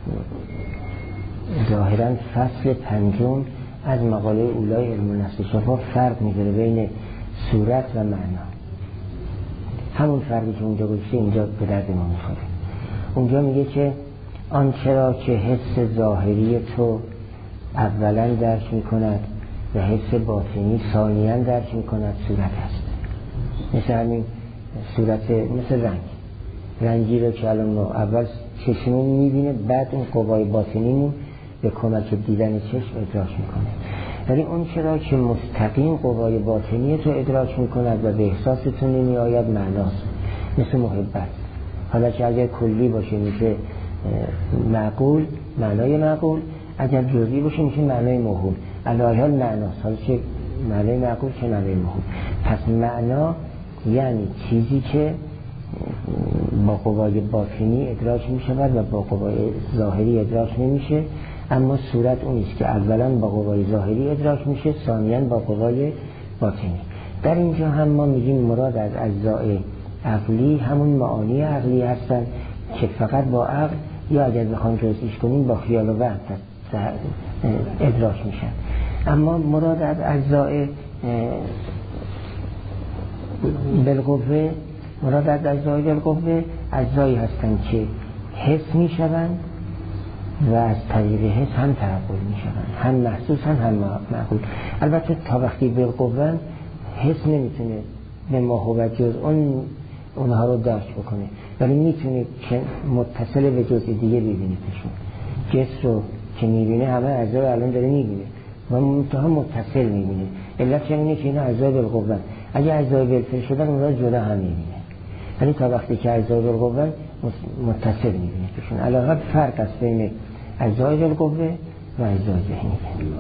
ظاهراً فصل 5 از مقاله اولای علم النفس شفا فرق میذاره بین صورت و معنا. همون فرقی که اونجا گفته اینجا به درد ما میخوره. اونجا میگه که آنچه را که حس ظاهری تو اولا درک میکند و حس باطنی ثانیاً درک میکند صورت است. مثل همین صورت، مثل رنگی رو که الان ما اول چشمون میبینه، بعد اون قوای باطنیمون به کمک دیدن چشم ادراک میکنه. ولی اون چرا که مستقیم قوای باطنی تو ادراک میکند و به احساستون نمی آید معناست، مثل محبت. حالا که اگر کلی باشه میشه معقول، معنای معقول، اگر جزئی باشه میشه معنای موهوم. علاوه حال معناست، حالا که معنای معقول که معنای موهوم. پس معنا یعنی چیزی که با قوای باطنی ادراک می شود و با قوای ظاهری ادراک نمیشه. اما صورت اونیست که اولا با قوای ظاهری ادراک میشه، ثانیاً با قوای باطنی. در اینجا هم ما میگیم مراد از اجزای عقلی همون معانی عقلی هستن که فقط با عقل، یا اگر بخوایم جزئیش کنیم با خیال و وهم ادراک میشن. اما مراد از اجزای بالقوه، مراد از اجزای بالقوه اجزایی هستند که حس میشوند و از طریق حس هم تعقل میشوند، هم محسوس هم معقول. البته تا وقتی بالقوه حس نمیتونه به ماهو جز اونها رو درک بکنه، ولی میتونه که متصل به جزء دیگه ببینیدشون. جسم رو که میبینه همه اجزا الان داره میبینه و منتها متصل میبینه. علت اینه که اینا اجزای بالقوه، اگه اجزای بالفعل شدن اونها جدا هم میبینه، ولی تا وقتی که اجزای بالقوه متصل میبینه توشون. علاوه فرق است بین اجزای بالقوه و اجزای ذهنی.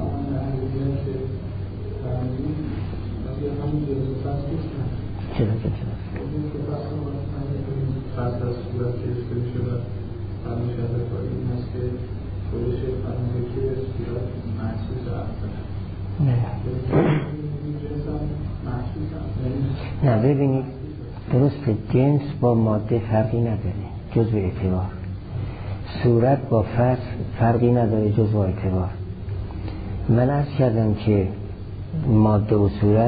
چرا پس از صورت که استفاده شده فرمایش از افرادی این است که خودش فرمایش که صورت محسوس هست نه ببینید درسته، جنس با ماده فرقی نداره جز به اعتبار، صورت با فصل فرقی نداره جز با اعتبار. من عرض کردم که ماده و صورت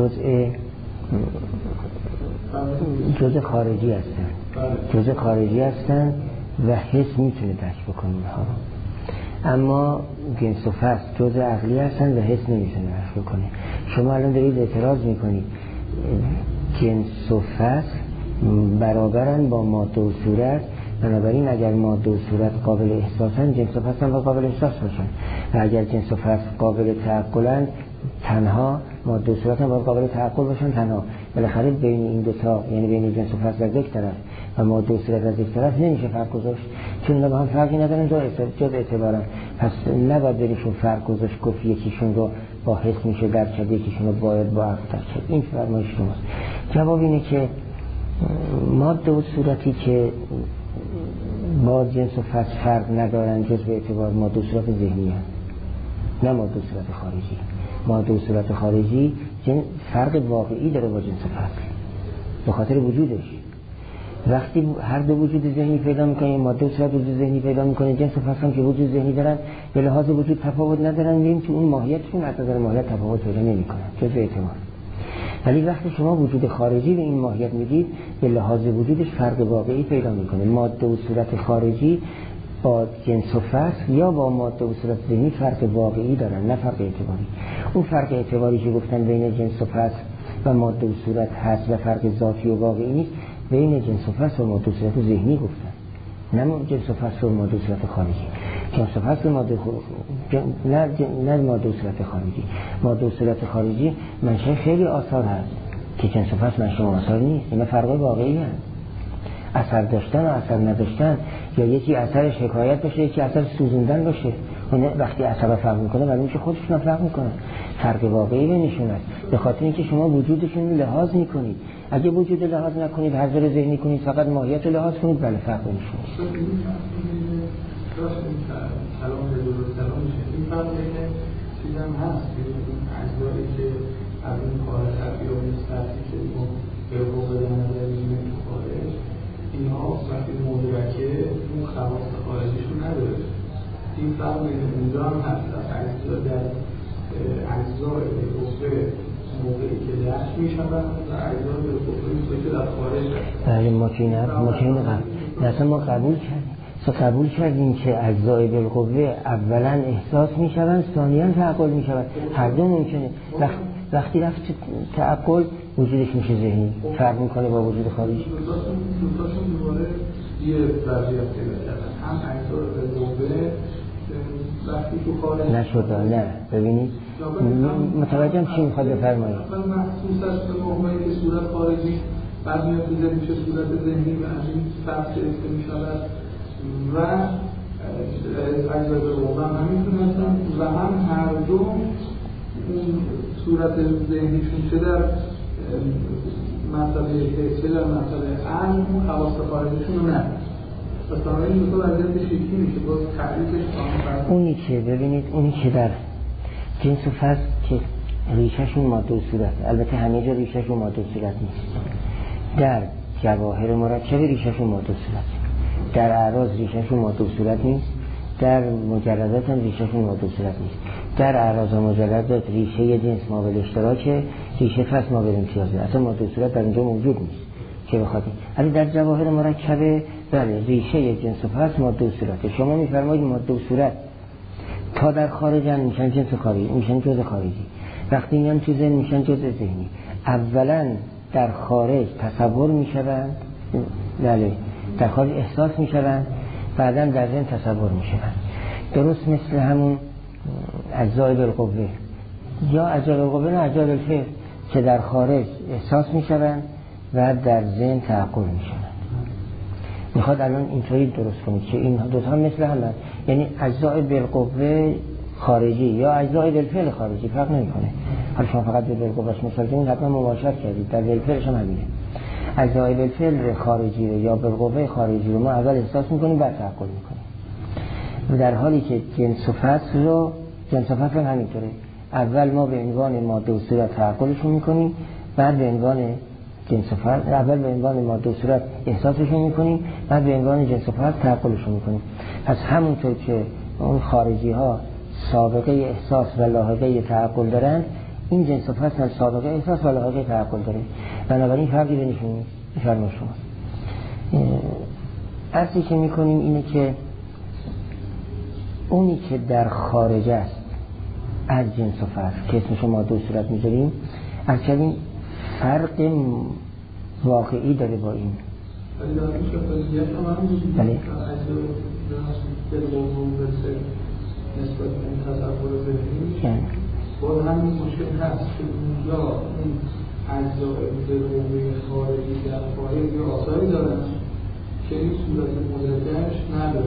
جزء خارجی هستن، جزء خارجی هستن و حس میتونه درک بکنه اینها رو. اما جنس و فصل جزء عقلی هستن و حس نمیتونه درک بکنه. شما الان دارید اعتراض میکنید جنس و فصل برابرن با ماده و صورت، بنابراین اگر ماده و صورت قابل احساسن جنس و فصل هم قابل احساس باشن، و اگر جنس و فصل قابل تعقلن تنها ماده و صورت هم باید قابل تعقل باشن تنها. بالاخره بین این دوتا، یعنی بین جنس و فصل از یک طرف و ماده و صورت از یک طرف نمیشه فرق گذاشت، چون اینا با هم فرقی ندارن، جز اعتبارن. پس نباید بریشون فرق گذاشت گفت یکیشون رو با حس میشه درک کرد، یکیشون رو باید با عقل درک کرد. این فرمایش شماست. جواب اینه که ماده و صورتی که با جنس و فصل فرق ندارن جز به اعتبار ماده و صورت ذهنی هست، نه ماده و صورت خارجی. ماده و صورت خارجی فرق واقعی داره با جنس و فصل به خاطر وجودش. وقتی هر دو وجود ذهنی پیدا میکنه، ماده و صورت وجود ذهنی پیدا میکنه، جنس و فصل هم که وجود ذهنی دارن، به لحاظ وجود تفاوت ندارن، میبینیم که اون ماهیتشون از نظر ماهیت تفاوت پیدا نمیکنن جز به اعتبار. ولی وقتی شما وجود خارجی به این ماهیت میدید، به لحاظ وجودش فرق واقعی پیدا میکنه. ماده و صورت خارجی با جنس و فصل یا با ماده و صورت ذهنی فرق واقعی دارن، نه فرق اعتباری. اون فرق اعتباری که گفتن بین جنس و فصل و ماده و صورت هست و فرق ذاتی و واقعی نیست، بین جنس و فصل و ماده و صورت ذهنی گفتن، نه جنس و فصل و ماده و صورت خارجی. جنس و فصل نه ماده و صورت خارجی. ماده و صورت خارجی منشأ خیلی آثار هست که جنس و فصل منشأ آثار نیست. اینا فرق واقعی هست، اثر داشتن و اثر نداشتن، یا یکی اثرش حکایت باشه یکی اثر سوزوندن باشه. اون وقتی اثر فرق میکنه معلومه که خودشون فرق میکنن، فرق واقعی بینشون است. به خاطر اینکه شما وجودشون لحاظ میکنید. اگه وجود لحاظ نکنید، هر ذره ذهنی کنید، فقط ماهیت لحاظ کنید، بله فرق بینشون است. سلام این فرق بین چیزم هست که این اجزایی که از این کار خفی و مستحقی که به قوه نظریم تو خارج، اینها وقتی مدرکه اون خواص خارجیشون نداره. این فرق بین اونجا هم هست. اجزا در اجزای قوه موقعی که درک میشن و اجزای قوه که در خارج هست. بله ما قبول کردیم که اجزای بالقوه اولا احساس میشوند، ثانیاً تعقل میشوند. هر دو ممکنه. وقتی رفت تعقل وجودش میشه ذهنی، فرق میکنه با وجود خارجی. دوتاشون دوباره یه وضعیت پیدا کردن، هم اجزای بالقوه وقتی تو خارج نشده. نه ببینید متوجهم چی میخواد بفرمایید. مخصوص است به موقعی که صورت خارجی بعد میاد تو ذهن میشه صورت ذهنی و از این فرق گرفته میشود و اجزای بالقوه هم همینطور هستن و هم هر دو اون صورت ذهنیشون چه در مسئله حس چه در مسئله عقل اون خواص خارجیشون رو نداره. پس این دو تا وضعیت شکلی میشه باز تعریفش اونی که ببینید، اونی که در جنس و فصل که ریشهشون ماده و صورت، البته همه جا ریشهشون ماده و صورت نیست. در جواهر مرکب ریشهشون ماده و صورت، در اعراض ریشهشون ماده و صورت نیست، در مجردات هم ریشهشون ماده و صورت نیست. در اعراض و مجردات ریشه جنس ما به اشتراکه، ریشه فصل ما به امتیازه، اصلا ماده و صورت در اینجا موجود نیست که بخواد. ولی در جواهر مرکبه بله ریشه جنس و فصل ماده و صورته. شما میفرمایید ماده و صورت تا در خارجن میشن جنس خارجی، میشن جزء خارجی، وقتی میان تو ذهن میشن جزء ذهنی. اولا در خارج تصور میشوند، بله در خارج احساس میشوند، بعدا در ذهن تصور میشوند. درست مثل همون اجزای بالقوه یا اجزای بالقوه نه اجزای بالفعل که در خارج احساس میشوند و در ذهن تعقل میشوند. میخواد الان اینطوری درست کنید که این دو تا مثل هم هست، یعنی اجزای بالقوه خارجی یا اجزای بالفعل خارجی فرق نمیکنه. حالا شما فقط به بالقوهش مثال زدید حتما مباشرت کردید، در بالفعلش هم همینه. اجزای بالفعل خارجی رو یا بالقوه خارجی رو ما اول احساس میکنیم بعد تعقل میکنیم، و در حالی که جنس و فصل همینطوره. اول ما به عنوان ماده و صورت تعقلشون میکنیم، بعد به عنوان جنس و فصل، اول به عنوان ماده و صورت احساسشون میکنیم، بعد به عنوان جنس و فصل تعقلشون میکنیم. پس همونطور که اون خارجی ها سابقه احساس و لاحقه تعقل دارن، این جنس و فصل هم سابقه احساس و لاحقه تعقل داره. بنابراین فرقی بینشون نیست. فرق شما عرضی که میکنیم اینه که اونی که در خارج است از جنس و فصل که اسمشو ماده و صورت میذاریم، از چنین فرق واقعی داره با این. بله نسبت به این تصور ذهنی باز همین مشکل هست که اونجا اون اجزای ذهنی خارجی در خارج یا آثاری دارن که این صورت مدرکش نداره.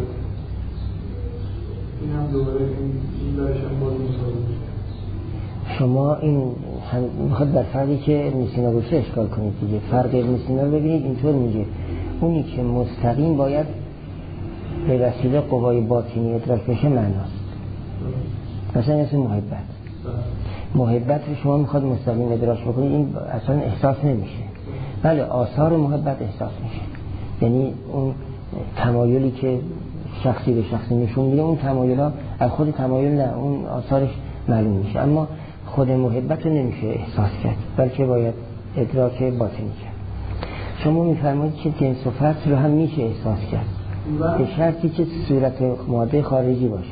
این هم دوباره این برش هم باز مساوی میشه. شما این میخواد در فرقی که ابن سینا گفته اشکال کنید دیگه. فرق ابن سینا رو ببینید اینطور میگه اونی که مستقیم باید به وسیله قوای باطنی ادراک بشه معناست. مثلا مثل محبت رو شما میخواد مستقیم ادراک بکنید، این اصلا احساس نمیشه. بله آثار محبت احساس میشه، یعنی اون تمایلی که شخصی به شخصی نشون میده، اون تمایل ها از خود تمایل نه، اون آثارش معلوم میشه، اما خود محبت رو نمیشه احساس کرد، بلکه باید ادراک باطنی کرد. شما میفرمایید که جنس و فصل رو هم میشه احساس کرد به شرطی که صورت ماده خارجی باشه.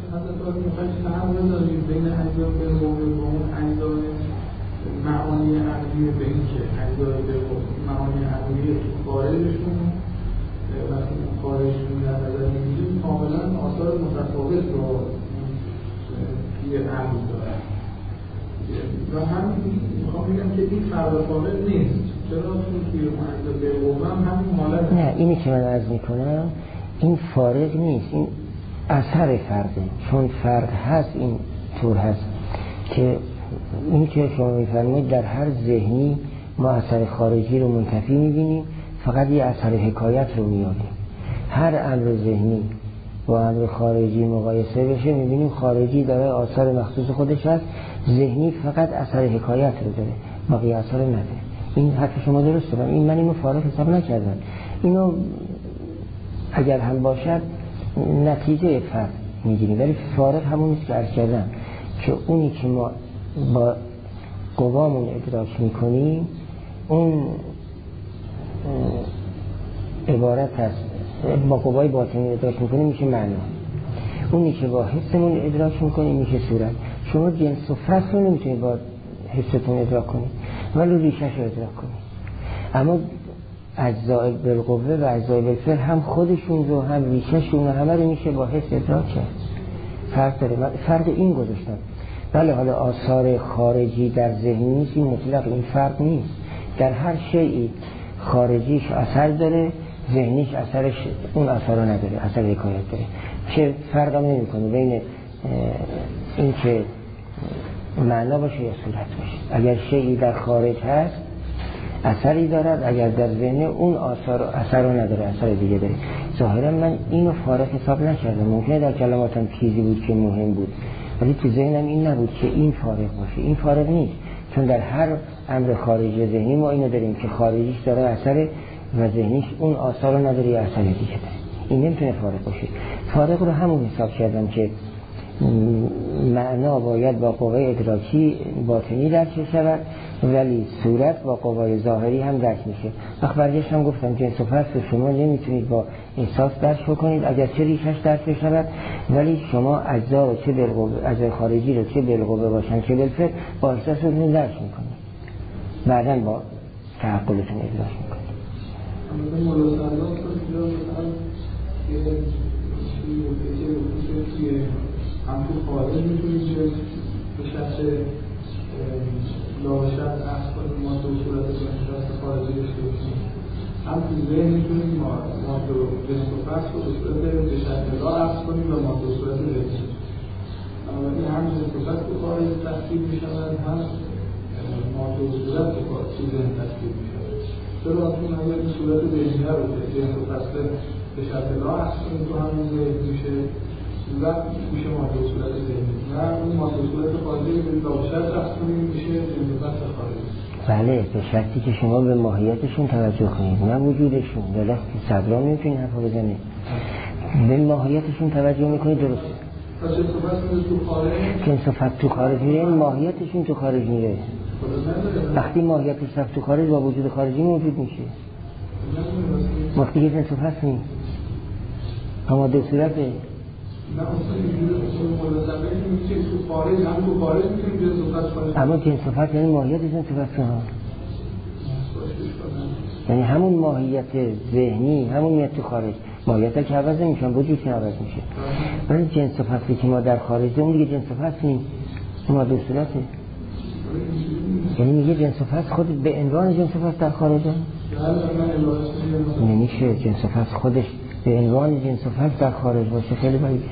بین اجزای بالقوه و اون اجزای معانی عقلی به این که اجزای معانی عقلی تو خارجشون وقتی خارجشون در نظر میگیریم کاملا آثار متفاوت رو توی عقل داره و همین میخوام بگم که این فرق کامل نیست. چرا توی اجزای بالقوه هم همین حالت نه، اینی که من عرض میکنم این فارق نیست، این اثر فرقه. چون فرق هست این طور هست که این که شما میفرمایید در هر ذهنی ما اثر خارجی رو منتفی میبینیم، فقط یه اثر حکایت رو میابیم. هر امر ذهنی با امر خارجی مقایسه بشه میبینیم خارجی داره آثار مخصوص خودش هست، ذهنی فقط اثر حکایت رو داره، باقی اثر نداره. این حرف شما درسته، این من اینو فارغ حساب نکردم. اینو اگر هم باشد نتیجه فرق میگیریم، ولی فارغ همون نیست که عرض کردم که اونی که ما با قوامون ادراک میکنیم اون عبارت هست، با قوای باطنی ادراک میکنیم میشه معنا. اونی که با حسمون ادراک میکنیم میشه صورت. شما جنس و فصل رو نمیتونید با حستون ادراک کنید ولی ریشش رو ادراک کنید. اما اجزای بالقوه و اجزای بالفعل هم خودشون رو هم ریشهشون رو همه رو میشه با حس ادراک کرد. فرق داره. فرق این گذاشتم. بله حالا آثار خارجی در ذهن نیست، این مطلق این فرق نیست. در هر شیئی خارجیش اثر داره، ذهنیش اثرش اون اثر رو نداره، اثر حکایت داره. چه فرق هم نمی کنه بین این که معنا باشه یا صورت باشه. اگر شیئی در خارج هست اثری دارد، اگر در ذهن اون اثر رو نداره، اثر دیگه داره. ظاهرا من اینو فارغ حساب نکردم، ممکنه در کلماتم چیزی بود که مهم بود ولی تو ذهنم این نبود که این فارغ باشه. این فارغ نیست، چون در هر امر خارجی ذهنی ما اینو داریم که خارجیش داره اثر و ذهنیش اون آثار رو نداره یا اثر دیگه داره. این نمیتونه فارق باشه. فارق رو همون حساب کردم که معنا باید با قوه ادراکی باطنی درک شود ولی صورت با قوه ظاهری هم درک میشه. وقت برگشتم گفتم جنس و فصل شما نمیتونید با احساس درک بکنید اگر چه ریشش درک شود، ولی شما اجزا رو چه بالقوه، اجزای خارجی رو چه بالقوه باشن چه بالفعل با احساستون درک میکنید، بعداً با تعقلتون ادراک میکنید. هم تو خارج میتونید که به شخص لاغشت اخص کنید ما دو صورت شخص خارجی داشته باشیم، هم تو ذهن میتونید ما دو جنس و فصل رو به صورت به شخص لا اخص کنید و ما دو صورت ذهنی. بنابراین هم جنس و فصل تو خارج تفکیک میشود، هم ما دو صورت تو ذهن تفکیک میشود. چرا اون اگر این صورت ذهنی رو که جنس و فصل به شخص لا اخص کنید تو همون ذهن میشه و میشه ماده صورت ذهنی و اون ماده صورت خارجی به لاغشت رفت کنیم میشه جنس خارجی. بله، به شرطی که شما به ماهیتشون توجه کنید نه وجودشون. درست صدرا نمیتونید حرفا بزنید، به ماهیتشون توجه میکنید. درسته جنس و فصل تو خارج میره، ماهیتشون تو خارج میره. وقتی ماهیتش رفت تو خارج با وجود خارجی موجود میشه. وقتی که جنس و فصل نیست اما دو صورته. اما جنس و فصل یعنی ماهیت جنس و فصل ها، یعنی همون ماهیت ذهنی، همون میاد تو خارج. ماهیت ها که عوض نمیشن، وجود که عوض میشه. ولی جنس و فصلی که ما در خارج اون دیگه جنس و فصل نیست، ما دو صورته. یعنی میگه جنس و فصل خود به عنوان جنس و فصل در خارج هم نمیشه. جنس و فصل خودش به عنوان جنس و فصل در خارج باشه خیلی باید.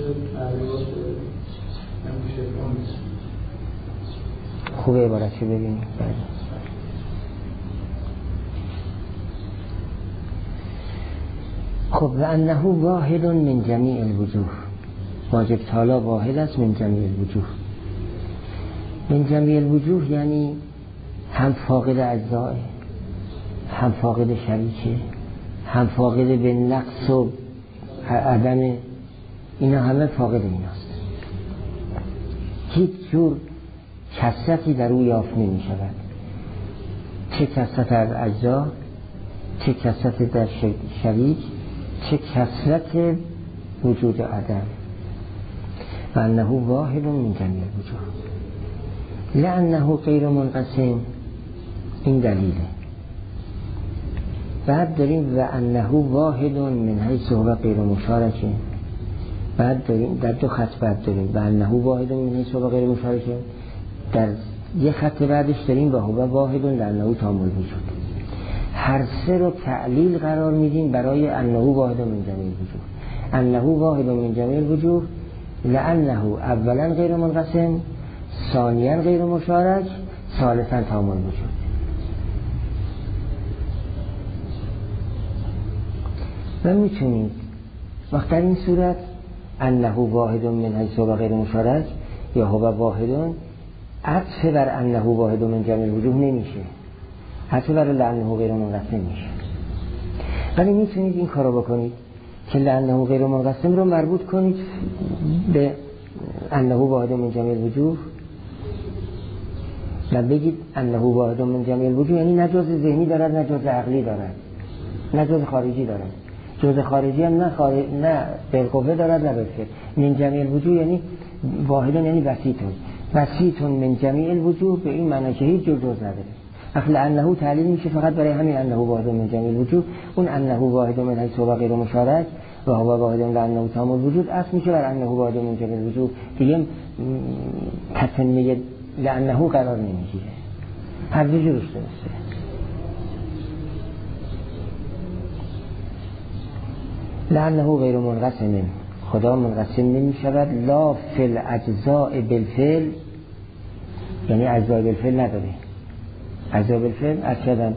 خوبه عبارت چه ببینیم. خب و انه واحد من جمیع الوجوه، واجب تعالی واحد است من جمیع الوجوه. من جمیع الوجوه یعنی هم فاقد اجزاء، هم فاقد شریکه، هم فاقد به نقص و عدم، اینا همه فاقد ایناست. هیچ جور کثرتی در او یافت نمی شود، چه کثرت از اجزا، چه کثرت در شریک، چه کثرت وجود عدم. و انه واحد من جمیع الوجوه لانه غیر منقسم. این دلیله. بعد داریم و انه واحد من حیث هو غیر مشارکه. بعد داریم در دو خط بعد داریم و انه واحد من حیث هو غیر مشارکه، در یک خط بعدش داریم و هو واحد لانه تام الوجود. هر سه رو تعلیل قرار میدیم برای انه واحد من جمیع الوجوه. انه واحد من جمیع الوجوه لانه اولا غیر منقسم، ثانیا غیر مشارک، ثالثا تام الوجود. و میتونید وقت در این صورت انه واحد من حیث هو غیر مشارک یا هو واحد عطف بر انه واحد من جمیع الوجوه نمیشه، عطف بر لانه غیر منقسم میشه. ولی میتونید این کارو بکنید که لانه غیر منقسم رو مربوط کنید به انه واحد من جمیع الوجوه و بگید انه واحد من جمیع الوجوه، یعنی نه جزء ذهنی دارد نه جزء عقلی دارد نه جزء خارجی دارد. جزء خارجی هم نه بالقوه دارد نه بالفعل. من جمیع الوجوه یعنی واحدن، یعنی وسیطون من جمیع الوجوه، به این معنی که هیچ جز نداره. اصل انه تعلیل میشه فقط برای همین انه واحد من جمیع الوجوه. اون انه واحد من حیث هو غیر مشارک و هو واحد لانه تام الوجود اصل میشه بر انه واحد من جمیع الوجوه، دیگه تتمه لانه قرار نمیگیره. هر دو جورش درسته. لانه غیر منقسم، خدا منقسم نمی شود. لا فی الاجزاء بالفعل، یعنی اجزاء بالفعل نداره. اجزاء بالفعل اصلا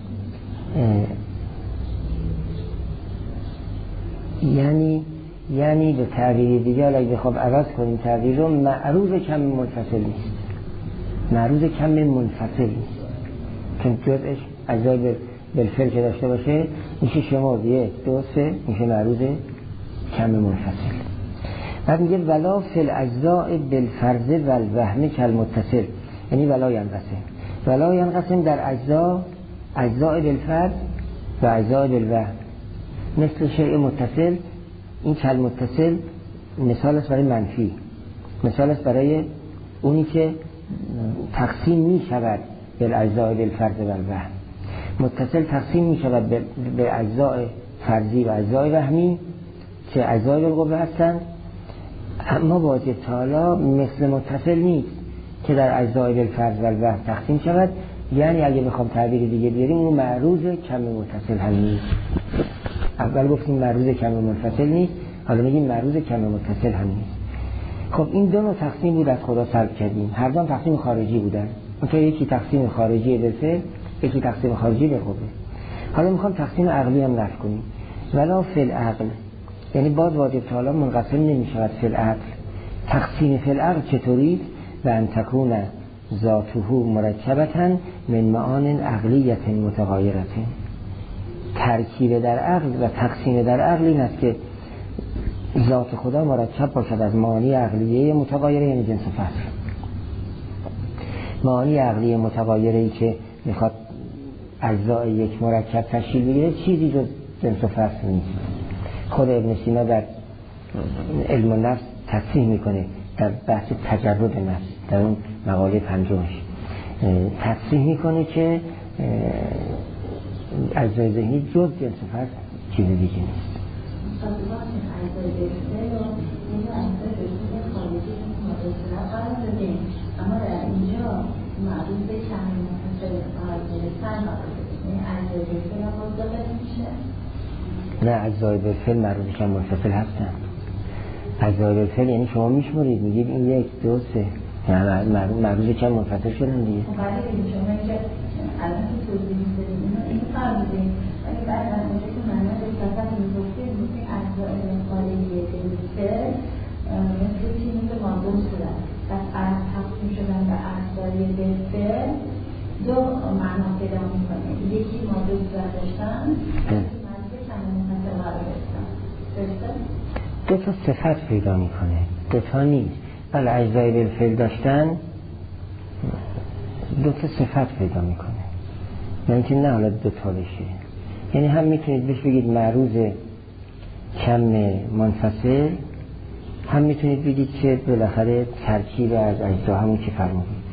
یعنی به تعبیر دیگه، حالا اگه خب عوض کنیم تعبیر رو، معروض کم منفصل نیست. معروض کم منفصل نیست، چون جزءش اجزای بالفعل که داشته باشه میشه شمرد 1 2 3 میشه معروض کم منفصل. بعد میگه ولا فی الاجزاء بالفرض و الوهم کالمتصل، یعنی ولا ینقسم در اجزاء بالفرض و اجزاء بالوهم مثل شیء متصل. این کالمتصل مثال است برای منفی، مثال است برای اونی که تقسیم می شود به اجزاء بالفرض و الوهم. متصل تقسیم می شود به اجزاء فرضی و اجزاء وهمی که اجزاء بالقوه هستند، اما واجب تعالی مثل متصل نیست که در اجزاء بالفرض و الوهم تقسیم شود. یعنی اگه بخوام تعبیر دیگه بیاریم اون معروض کم متصل هم نیست. اول گفتیم معروض کم منفصل نیست، حالا میگیم معروض کم متصل هم نیست. خب این دو نوع تقسیم بود از خدا سلب کردیم، هر دو تقسیم خارجی بودن. اونجا یکی تقسیم خارجی به فعل، یکی تقسیم خارجی به قوه. حالا میخوام تقسیم عقلی هم رفع کنیم. ولا فی العقل، یعنی باز واجب تعالی منقسم نمیشود فی العقل. تقسیم فی العقل چطوری؟ و ان تکون ذاته مرکبتا من معان عقلیت متغایرة. ترکیب در عقل و تقسیم در عقل این است که ذات خدا مرکب باشد از معانی عقلیه متغایره، یعنی جنس و فصل. معانی عقلیه متغایره ای که میخواد اجزای یک مرکب تشکیل بگیره چیزی جز جنس و فصل نیست. خود ابن سینا در علم النفس تصریح میکنه، در بحث تجرد نفس در اون مقاله 5ش تصریح میکنه که اجزای ذهنی جز جنس و فصل چیز دیگه نیست. اما در اینجا معروض به کم منفصل گرفتن اجزای بالفعل هم باز داخل میشه؟ نه، اجزای بالفعل معروض کم منفصل هستن. اجزای بالفعل یعنی شما میشمرید میگید این 1 2 3 معروض کم منفصل شدن دیگه. ولی شما اینجا الان که توضیح میدید این فرمودید، ولی بعد از اونجا که معنی به صفت میگفتید میگه اجزای خارجی بالفعل مثل چیزی که معلوم شدن پس از تقسیم شدن به اجزای بالفعل دو معنا پیدا میکنه. یکی معلوم داشتن، یکی معلوم کم منفصل قرار گرفتن. درسته؟ دو تا صفت پیدا میکنه، دو تا نیست. بله اجزای بالفعل داشتن دو تا صفت پیدا میکنه، یعنی که نه حالا دو تا بشه. یعنی هم میتونید بهش بگید معروض کم منفصل، هم میتونید بگید که بالاخره ترکیب از اجزا همون که فرمودید.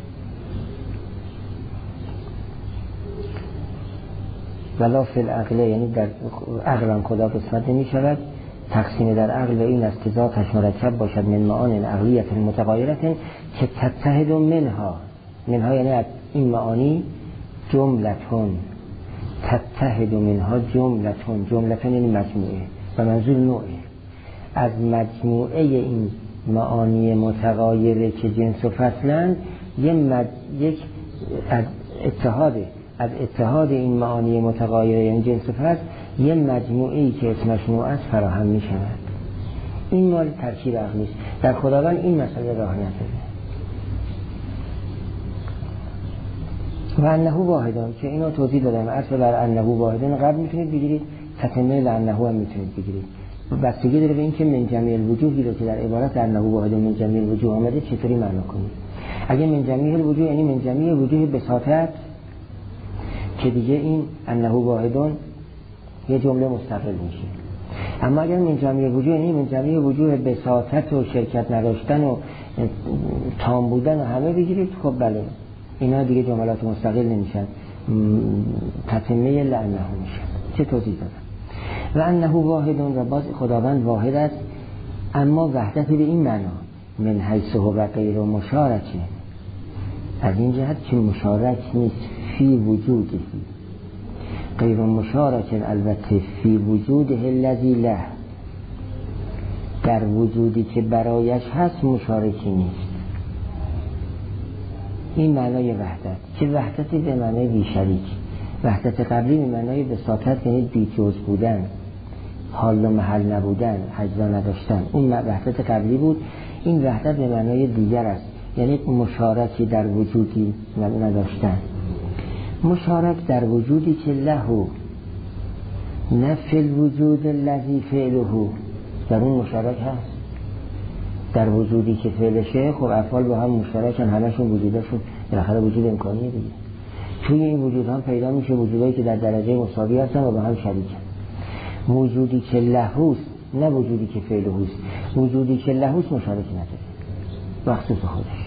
ولا فی العقل، یعنی در عقل هم خدا قسمت نمی شود. تقسیم در عقل و این است که ذاتش مرکب باشد من معان عقلیت متغایرت که تتحد منها یعنی از این معانی جملتون، تتحد منها جملتون یعنی مجموعه و منظور نوعه از مجموعه این معانی متغایره که جنس و فصلند یک از اتحاد این معانی متغایره یعنی جنس و فصل یه مجموعه‌ای که اسمش نوع است فراهم می شود. این مال ترکیب عقلی است. در خداوند این مسئله راه نداره. و انه واحدان که اینو توضیح دادم، اصل بر انه واحدان قبل میتونید بگیرید، تتمه لانه هم میتونید بگیرید. بستگی داره به این که من جمیع الوجوهی رو که در عبارت انه واحدان من جمیع الوجوه آمده چطوری معنا کنید. اگه من جمیع الوجوه یعنی من جمیع وجوه بساطت که دیگه این انه واحدان یه جمله مستقل میشه. اما اگر من جمیع وجوه یعنی من جمیع وجوه بساطت و شرکت نداشتن و تام بودن و همه بگیرید، خب بله اینا دیگه جملات مستقل نمیشن، تتمه لانه میشن. چه توضیح دادم؟ و انه واحدون و باز خداوند واحد است، اما وحدت به این معنا من حیث هو غیر مشارکه، از این جهت که مشارک نیست فی وجوده، غیر مشارکه البته فی وجوده الذی له، در وجودی که برایش هست مشارکی نیست. این معنای وحدت که وحدتی به معنای بی شریک، وحدت قبلی به معنای بساطت یعنی بی جز بودن، حال و محل نبودن، اجزا نداشتن، اون وحدت قبلی بود. این وحدت به معنای دیگر است، یعنی مشارکی در وجودی نداشتن، مشارک در وجودی که له نه فی الوجود الذی فعله، در اون مشترک هست. در وجودی که فعلشه خب افعال با هم مشترکن، همشون وجودشون بالاخره وجود امکانیه دیگه. توی این وجود هم پیدا میشه وجودایی که در درجه مساوی هستن و با هم شریکن. وجودی که لهوست نه وجودی که فعلهوست. وجودی که لهوست مشارک نداره مخصوص خودش.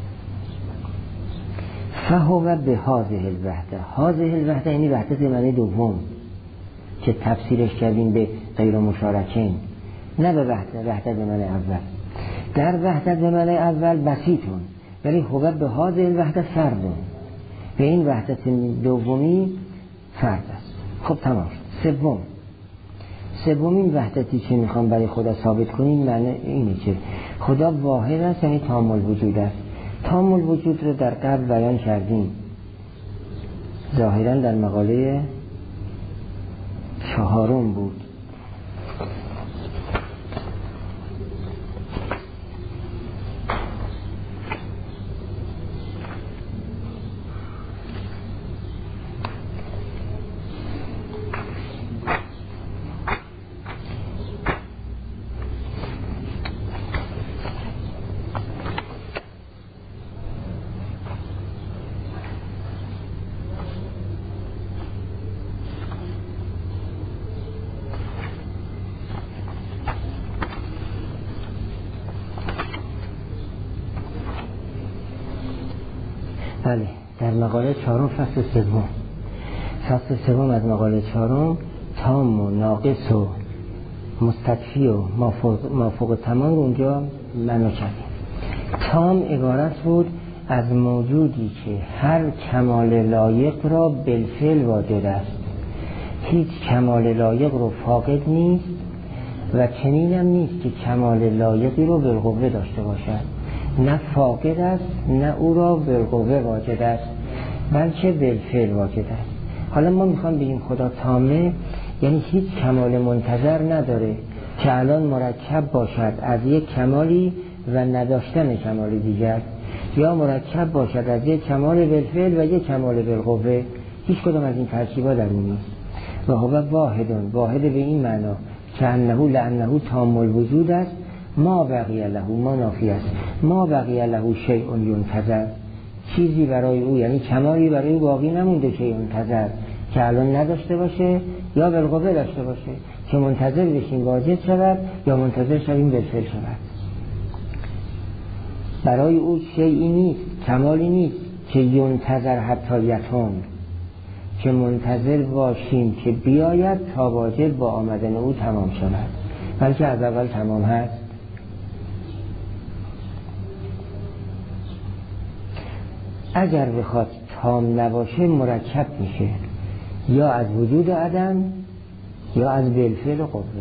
فهو به هذه الوحده، هذه الوحده یعنی وحدت معنی دوم که تفسیرش کردیم به غیر مشارکین، نه به وحدت به معنی اول. در وحدت به معنی اول بسیطون، ولی هو به هذه الوحده فردون، به این وحدت دومی فرد است. خب تمام شد. سومین وحدتی که میخوام برای خدا ثابت کنیم معنی اینه که خدا واحد است، یعنی تام الوجود است. تام الوجود رو در قبل بیان کردیم، ظاهرا در مقاله 4 بود. بله، در مقاله 4 فصل 3. فصل 3 از مقاله 4 تام و ناقص و مستکفی و مافوق تمام رو اونجا معنا کردیم. تام عبارت بود از موجودی که هر کمال لایق را بالفعل واجد است، هیچ کمال لایق رو فاقد نیست و چنین هم نیست که کمال لایقی رو بالقوه داشته باشد. نه فاقد است نه او را بالقوه واجد است، بلکه بالفعل واجد است. حالا ما میخوام بگیم خدا تامه، یعنی هیچ کمال منتظر نداره که الان مرکب باشد از یک کمالی و نداشتن کمال دیگر، یا مرکب باشد از یک کمال بالفعل و یک کمال بالقوه. هیچ کدام از این ترکیبا در اون نیست. و هو واحد به این معنا که لانه تام الوجود است، ما بقی له، ما نافی است، ما بقی له شیء ینتظر، چیزی برای او یعنی کمالی برای او باقی نمونده که ینتظر، که الان نداشته باشه یا بالقوه داشته باشه، که منتظر بشیم واجد شود یا منتظر شویم بالفعل شود. برای او شیئی نیست، کمالی نیست که ینتظر حتی یتم، که منتظر باشیم که بیاید تا واجد با آمدن او تمام شود، بلکه از اول تمام هست. اگر بخواد تام نباشه مرکب میشه یا از وجود عدم یا از بالفعل و قوه.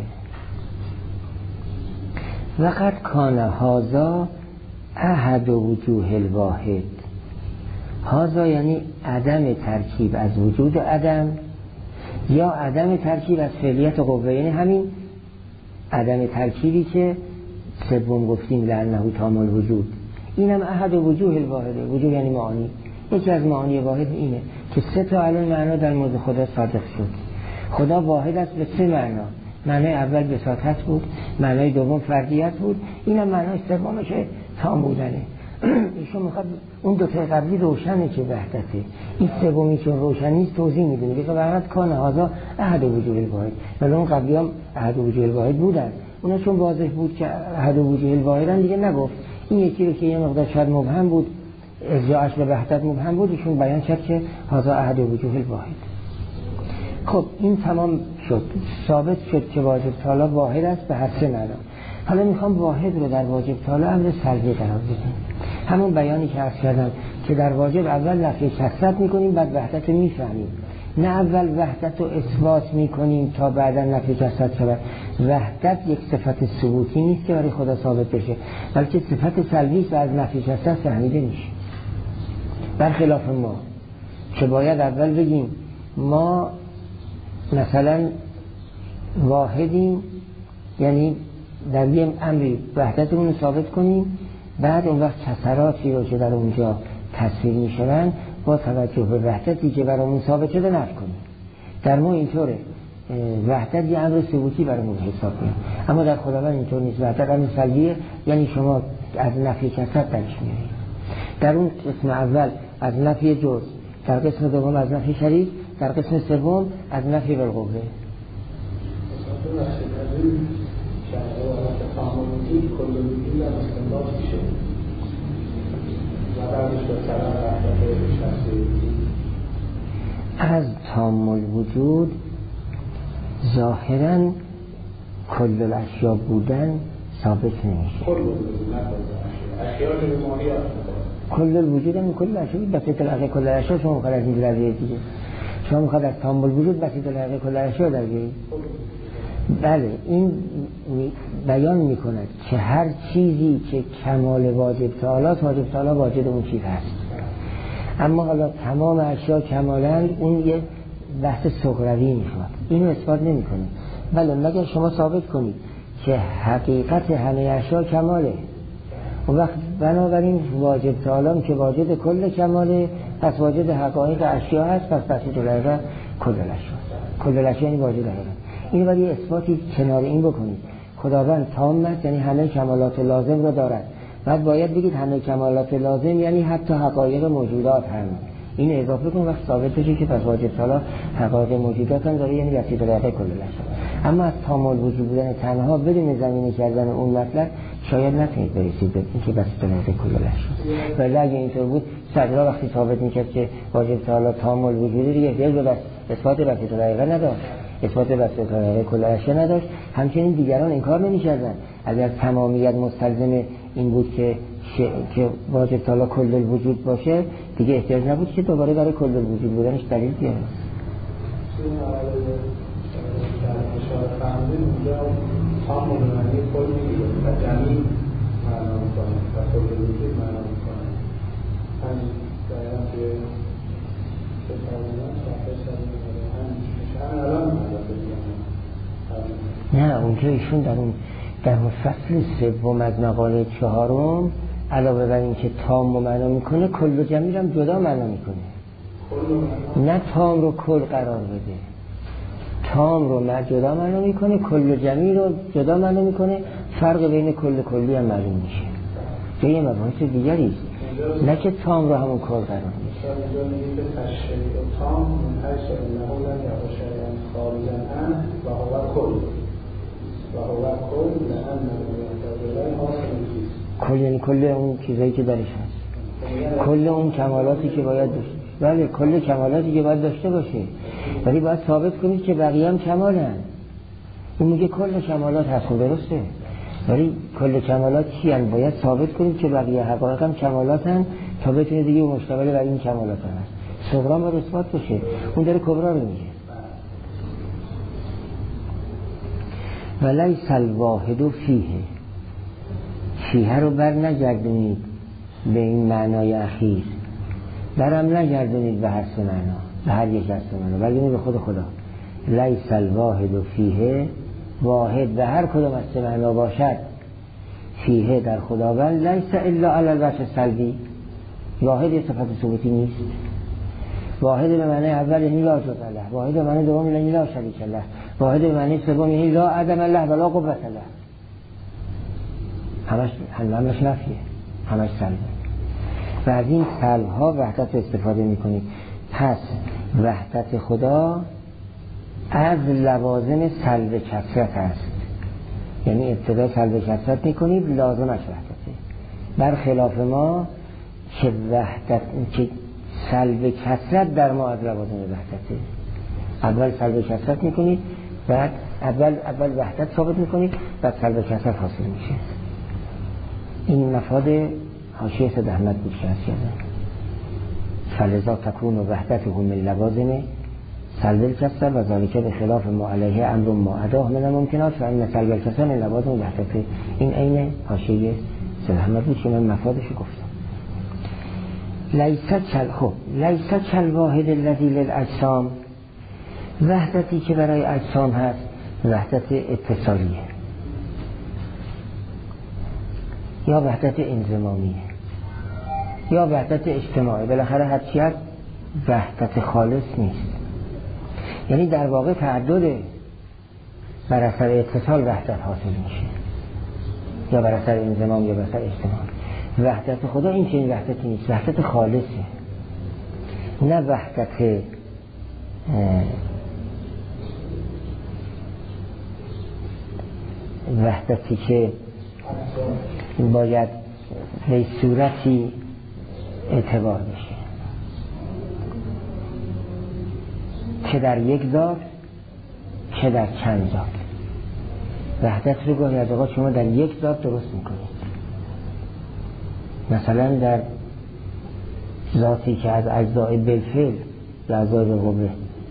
وقد کان هذا احد وجوه الواحد، هذا یعنی عدم ترکیب از وجود عدم یا عدم ترکیب از فعلیت قوه، یعنی همین عدم ترکیبی که سوم گفتیم لانه تام الوجود. اینم احد وجوه الواحده. وجوه یعنی معانی. یکی از معانی واحد اینه که 3 تا الان معنا در مورد خدا صادق شد. خدا واحد است به 3 معنا. معنای اول بساطت بود، معنای دوم فردیت بود، اینم معنای سومه که تام بودنه. ایشون میخواد اون 2 تا قبلی روشنه که وحدته، این سومی که روشن نیست توضیح میده، میگه که وحدت کان هذا احد وجوه الواحد. ولی اون قبلی هم احد وجوه الواحد بودن، اونا چون واضح بود که احد وجوه الواحدن دیگه نگفت. این یکی رو که یه مقدار شاید مبهم بود، ارجاعش به وحدت مبهم بود، ایشون بیان کرد که هذا احد وجوه الواحد. خب این تمام شد، ثابت شد که واجب تعالی واحد است به هر 3 معنا. حالا میخوام واحد رو در واجب تعالی امر سلبی قرار بدیم. همون بیانی که عرض کردم که در واجب اول نفی کثرت میکنیم بعد وحدت رو میفهمیم، نه اول وحدت رو اثبات میکنیم تا بعدا نفی کثرت شود. وحدت یک صفت ثبوتی نیست که برای خدا ثابت بشه، بلکه صفت سلبی است و از نفی کثرت فهمیده میشه. برخلاف ما که باید اول بگیم ما مثلا واحدیم، یعنی در یه امری وحدتمون رو ثابت کنیم، بعد اون وقت کسراتی رو که در اونجا تصویر میشون با توجه به وحدتی که برامون ثابت شده نفی کنیم. در ما اینطوره، وحدت یه امر ثبوتی برامون حساب کنیم، اما در خداوند اینطور نیست. وحدت امر سلبیه، یعنی شما از نفی کثرت درش میارید. در اون قسم اول از نفی جزء، در قسم دوم از نفی شریک، در قسم سوم از نفی بالقوه. از تام الوجود ظاهراً کل الاشیاء بودن ثابت نمیشه. کل الوجود هم کل الاشیاء بسیط الحقیقه کل الاشیاء. شما میخواد از این لحظه دیگه شما میخواد از تام الوجود بسیط الحقیقه کل الاشیاء در بیایید. بله، این بیان میکند که هر چیزی که کمال واجب تعالی واجب تعالی واجد اون چیز هست. اما حالا تمام اشیاء کمالند، اون یه بحث صغروی میخواد، اینو اثبات نمیکنه. بله، مگر شما ثابت کنید که حقیقت همه اشیاء کماله، و وقت بنابراین واجب تعالی که واجد کل کماله، پس واجد حقایق اشیاء هست، پس بسیط الحقیقه کل الاشیاء. کل الاشیاء یعنی واجد حقیقت. این ولی اثباتی کنار این بکنید. خداوند تام است، یعنی همه کمالات لازم را دارد. بعد باید بگید همه کمالات لازم یعنی حتی حقایق موجودات هم. این اضافه کن وقت ثابت بشه که پس واجب تعالی حقایق موجودات هم داره، یعنی بسیط الحقیقه کل الاشیاء. اما از تام الوجود بودن تنها بدون زمینه کردن اون مطلب شاید نتونید برسید به اینکه بسیط الحقیقه کل الاشیاء. ولی اگه اینطور بود صدرا وقتی ثابت میکرد که واجب تعالی تام الوجود دیگه احتیاج به اثبات بسیط الحقیقه نداشت، اثبات بسیط الحقیقه کل الاشیاء نداشت. همچنین دیگران انکار نمی‌کردند. اگر تمامیت مستلزم این بود که واجب تعالی کل الوجود باشه، دیگه احتیاج نبود که دوباره برای کل الوجود بودنش دلیل بیاره. نه، اونجا ایشون در فصل سوم از مقاله 4 علاوه بر این که تام رو معنا میکنه، کل و جمیع هم جدا معنا میکنه. نه تام رو کل قرار بده، تام رو جدا معنا میکنه، کل و جمیع رو جدا معنا میکنه. فرق بین کل کلی هم معلوم میشه. یه مباحث دیگری است، نه که تام رو همون کل قرار میده. تام من هر شيء له لم يكن شيئا خارجا عنه وهو كل لأنه يحتاج إليه حاصل الجنس. کل یعنی کل اون چیزایی که درش هست، کل اون کمالاتی که باید داشته. بله، کل کمالاتی که باید داشته باشه، ولی باید ثابت کنید که بقیه هم کمالن. این میگه کل کمالات هست، درسته، ولی کل کمالات چی هست؟ باید ثابت کنید که بقیه حقایق هم کمالات هست تا بتونه دیگه مشتمل بر این کمالات هست. صغرا باید اثبات بشه، اون داره کبرا رو میگه. ولیس الواحد فیه رو بر نگردونید به این معنای اخیر، برم نگردونید به هر سه معنا، به هر یک از سه معنا، برگردونید به خود خدا. لیس الواحد فیه، واحد به هر کدام از سه معنا باشد، فیه در خداوند، لیس الا علی الوجه سلبی، واحد یه صفت ثبوتی نیست. واحد به معنی اول یعنی لا جز له، واحد به معنی دوم یعنی لا شریک له، واحد به معنی سوم یعنی لا عدم له ولا قوت له. همش نفیه، همش سلبه. و از این سلبها وحدت استفاده میکنید. پس وحدت خدا از لوازم سلب کثرت است، یعنی ابتدا سلب کثرت میکنید، لازمش وحدته. برخلاف ما که وحدت که سلب کثرت در ما از لوازم وحدته. اول سلب کثرت میکنید، بعد اول وحدت ثابت میکنید، بعد سلب کثرت حاصل میشه. این مفاد حاشیه سید احمد بود که هست کردن. فلذا تکون و وحدته من لوازم سلب الکثرت و ذالک به خلاف ما علیه امر ما اداه من الممکنات فان سلب الکثرت من لوازم وحدته. این عین حاشیه سید احمد بود که من مفادش گفتم. لیس کالواحد الذی للاجسام، وحدتی که برای اجسام هست وحدت اتصالیه یا وحدت انضمامیه یا وحدت اجتماعی، بالاخره هرچی هست وحدت خالص نیست. یعنی در واقع تعدده، بر اثر اتصال وحدت حاصل میشه، یا بر اثر انضمام یا بر اثر اجتماع. وحدت خدا این چنین وحدتی نیست، وحدت خالصه، نه وحدتی که باید به صورتی اعتبار بشه، چه در یک ذات چه در چند ذات. وحدت رو گاهی از اوقات شما در یک ذات درست میکنید، مثلا در ذاتی که از اجزای بالفعل یا اجزای بالقوه،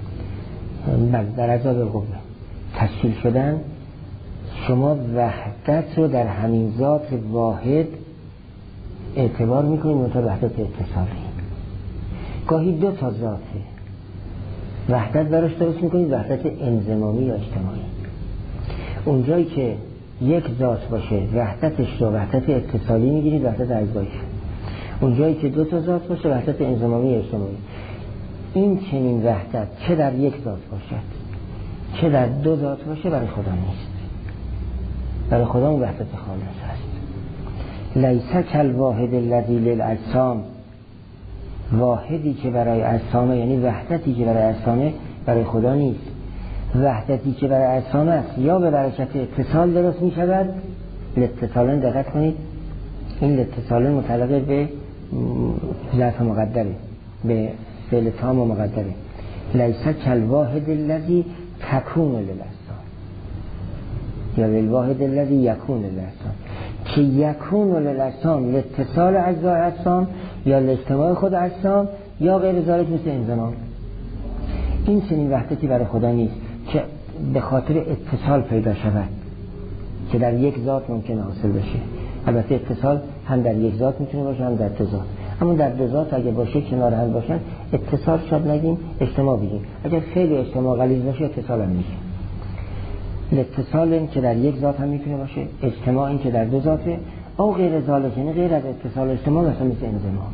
در اجزای بالقوه تشکیل شدن، شما وحدت رو در همین ذات واحد اعتبار میکنید، منتها وحدت اتصالی. گاهی دو تا ذاته وحدت براش درست میکنید، وحدت انضمامی یا اجتماعی. اونجایی که یک ذات باشه وحدتش رو وحدت اتصالی میگیرید، وحدت اجزایش. اونجایی که دو تا ذات باشه وحدت انضمامی یا اجتماعی. این چنین وحدت چه در یک ذات باشد چه در دو ذات باشه برای خدا نیست، برای خدا اون وحدت خالص هست. لیس کالواحد الذی للاجسام، واحدی که برای اجسامه، یعنی وحدتی که برای اجسامه برای خدا نیست. وحدتی که برای اجسامه است یا به برکت اتصال درست می شود. الاتصالن دقت کنید، این الاتصالن متعلق به ظرف مقدره، به فعل تام و مقدره. لیس کالواحد الذی تکون للاجسام یا للواحد الذی یکون للاجسام، که یکون للاجسام لاتصال اجزای اجسام یا لاجتماع خود اجسام یا غیر ذالک مثل انضمام. این چنین وحدتی برای خدا نیست که به خاطر اتصال پیدا شود، که در یک ذات ممکنه حاصل بشه. البته اتصال هم در یک ذات میتونه باشه هم در دو ذات، اما در دو ذات اگه باشه کنار هم باشن اتصال شاید نگیم، اجتماع بگیم. اگر خیلی اجتماع غلیظ باشه اتصال هم میشه. اتصال این که در یک ذات هم میتونه باشه، اجتماع این که در دو ذاته، او غیر ذالک، یعنی غیر از اتصال و اجتماع مثل انضمام.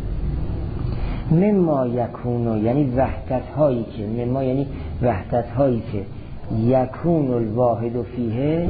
مما یکونو، یعنی وحدت هایی که مما یعنی وحدت هایی که یکون الواحد فیه